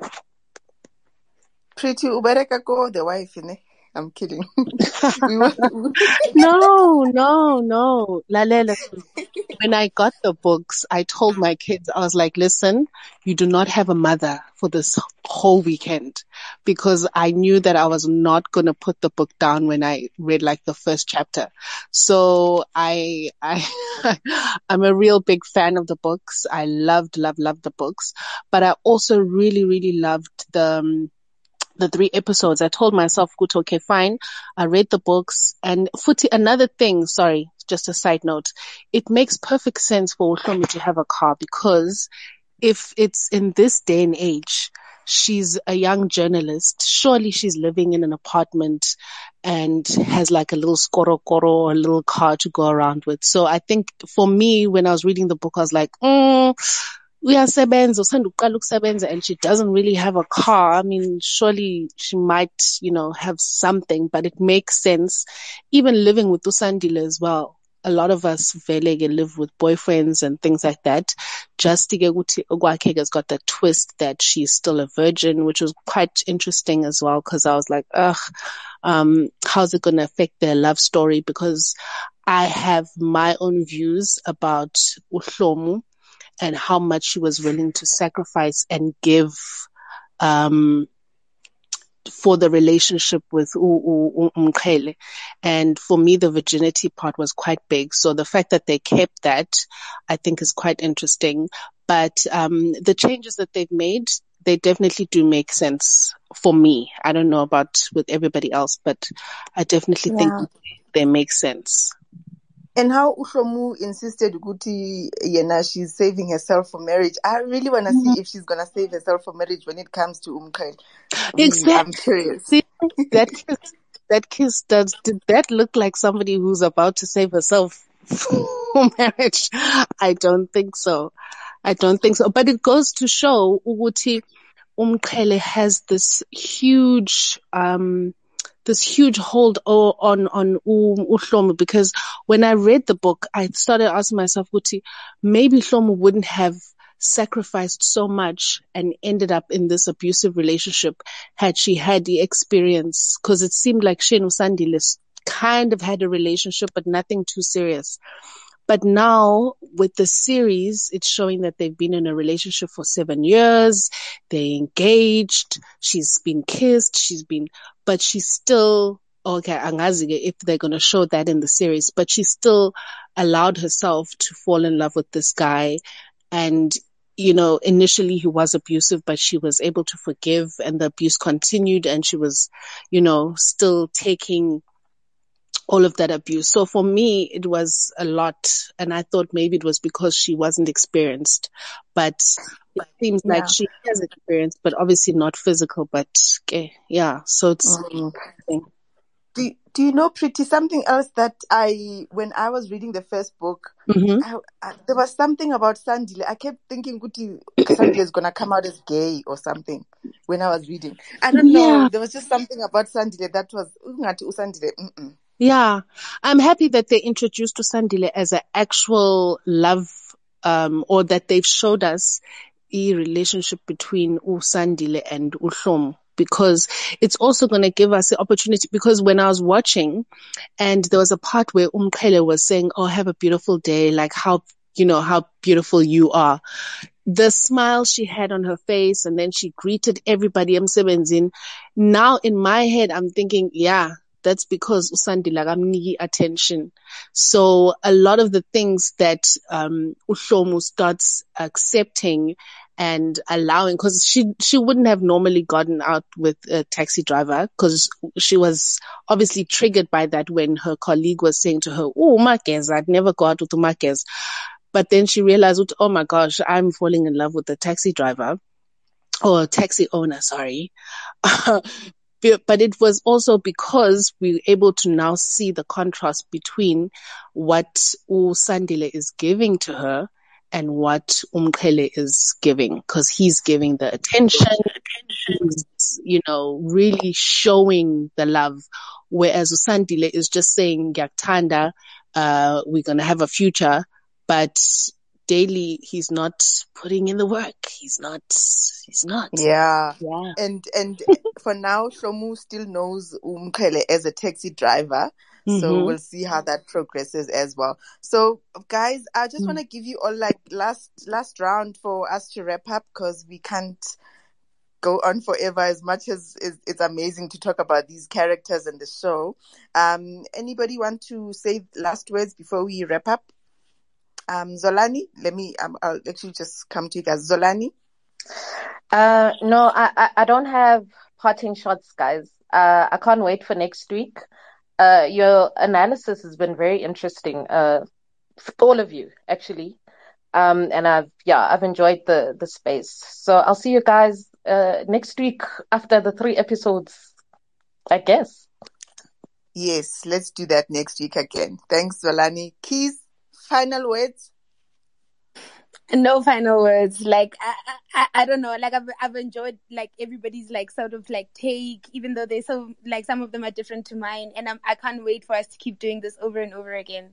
Pretty ubereka ko the wife, ne? I'm kidding. we were, no, no, no. Lalela. When I got the books, I told my kids, I was like, listen, you do not have a mother for this whole weekend, because I knew that I was not going to put the book down when I read like the first chapter. So I, I, I'm a real big fan of the books. I loved, loved, loved the books, but I also really, really loved the, um, the three episodes. I told myself, good, okay, fine. I read the books. And Futi, another thing, sorry, just a side note. It makes perfect sense for Uhlomi to have a car, because if it's in this day and age, she's a young journalist. Surely she's living in an apartment and has like a little skoro koro or a little car to go around with. So I think for me, when I was reading the book, I was like, mm, uyasebenza, usanda uqala ukusebenza, and she doesn't really have a car. I mean, surely she might, you know, have something, but it makes sense. Even living with Usandile as well. A lot of us velege live with boyfriends and things like that. Just Ugwakega has got that twist that she's still a virgin, which was quite interesting as well, because I was like, ugh, um, how's it going to affect their love story? Because I have my own views about Uhlomu and how much she was willing to sacrifice and give um, for the relationship with Umkhele. And for me, the virginity part was quite big. So the fact that they kept that, I think is quite interesting. But um, the changes that they've made, they definitely do make sense for me. I don't know about with everybody else, but I definitely yeah. think they make sense. And how Uhlomu insisted Guti, Yena, she's saving herself for marriage. I really want to see if she's going to save herself for marriage when it comes to Umkhele. Exactly. I'm curious. See, that kiss, that kiss, does, did that look like somebody who's about to save herself for marriage? I don't think so. I don't think so. But it goes to show Uguti Umkhele has this huge, um, this huge hold on, on Uhlomu, because when I read the book, I started asking myself, Uti, maybe Uhlomu wouldn't have sacrificed so much and ended up in this abusive relationship had she had the experience, because it seemed like she and Usandile kind of had a relationship, but nothing too serious. But now with the series, it's showing that they've been in a relationship for seven years. They're engaged. She's been kissed. She's been, but she's still, okay, angazige if they're going to show that in the series, but she still allowed herself to fall in love with this guy. And, you know, initially he was abusive, but she was able to forgive, and the abuse continued, and she was, you know, still taking all of that abuse. So for me, it was a lot. And I thought maybe it was because she wasn't experienced, but it seems like Yeah. she has experience, but obviously not physical, but okay. Yeah. So it's, Mm. Do Do you know, Pretty, something else that I, when I was reading the first book, mm-hmm. I, I, there was something about Sandile. I kept thinking, Kuti, Sandile is gonna come out as gay or something. When I was reading, I don't know. Yeah. There was just something about Sandile that was Ungati Usandile. Mm-mm. Yeah. I'm happy that they introduced Usandile as an actual love, um, or that they've showed us a relationship between Usandile and Uhlom, because it's also going to give us the opportunity, because when I was watching and there was a part where Umqhele was saying, oh, have a beautiful day, like how, you know, how beautiful you are. The smile she had on her face, and then she greeted everybody emsebenzini. Now in my head, I'm thinking, yeah, that's because Usandile akamniki attention. So a lot of the things that um Uhlomu starts accepting and allowing, because she she wouldn't have normally gotten out with a taxi driver, because she was obviously triggered by that when her colleague was saying to her, oh, Umakeza, I'd never go out with Umakeza. But then she realized, oh my gosh, I'm falling in love with the taxi driver or taxi owner, sorry. But it was also because we were able to now see the contrast between what Usandile is giving to her and what Umqhele is giving, because he's giving the attention, he's, you know, really showing the love, whereas Usandile is just saying, Yaktanda, uh, we're going to have a future, but daily he's not putting in the work. He's not, he's not. Yeah. Yeah. And and for now, Shomu still knows Umqhele as a taxi driver. So Mm-hmm. we'll see how that progresses as well. So guys, I just Mm. want to give you all like last last round for us to wrap up, because we can't go on forever, as much as it's, it's amazing to talk about these characters in the show. Um, anybody want to say last words before we wrap up? Um, Zolani, let me, um, I'll actually just come to you guys. Zolani? Uh, no, I, I, I don't have parting shots, guys. Uh, I can't wait for next week. Uh, your analysis has been very interesting. Uh, all of you, actually. Um, and I've, yeah, I've enjoyed the, the space. So I'll see you guys, uh, next week after the three episodes, I guess. Yes, let's do that next week again. Thanks, Zolani. Keys, final words? No final words. Like I, I, I don't know. Like I've, I've enjoyed like everybody's like sort of like take, even though they so like some of them are different to mine, and I'm, I can't wait for us to keep doing this over and over again.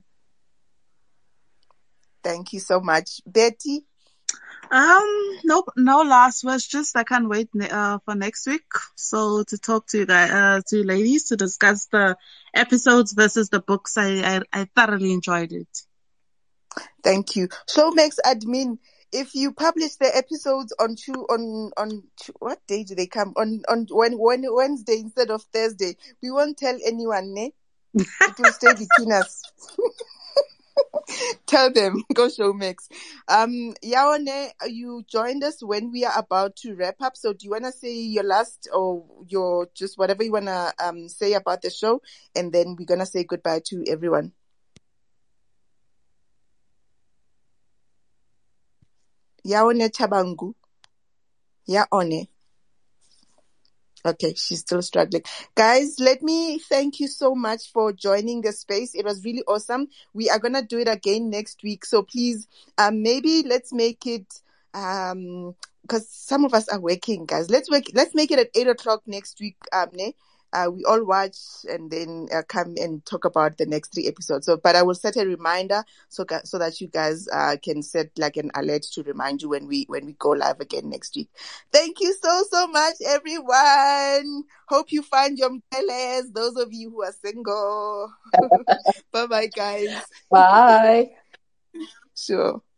Thank you so much, Betty. Um, no, no last words. Just I can't wait uh, for next week. So to talk to you guys, uh, to you ladies, to discuss the episodes versus the books. I, I, I thoroughly enjoyed it. Thank you. Showmax admin, if you publish the episodes on two, on on two, what day do they come? On on when when Wednesday instead of Thursday, we won't tell anyone, ne? It will stay between us. Tell them, go Showmax. Um, Yaone, you joined us when we are about to wrap up. So do you want to say your last or your just whatever you want to um say about the show, and then we're gonna say goodbye to everyone. Yaone Chabangu. Yaone. Okay, she's still struggling. Guys, let me thank you so much for joining the space. It was really awesome. We are going to do it again next week. So please, um, maybe let's make it, um, because some of us are working, guys. Let's work, let's make it at eight o'clock next week, um, ne? Uh, we all watch and then uh, come and talk about the next three episodes. So, but I will set a reminder so so that you guys uh, can set like an alert to remind you when we when we go live again next week. Thank you so so much, everyone. Hope you find your mpeles, those of you who are single. Bye bye, guys. Bye. Sure.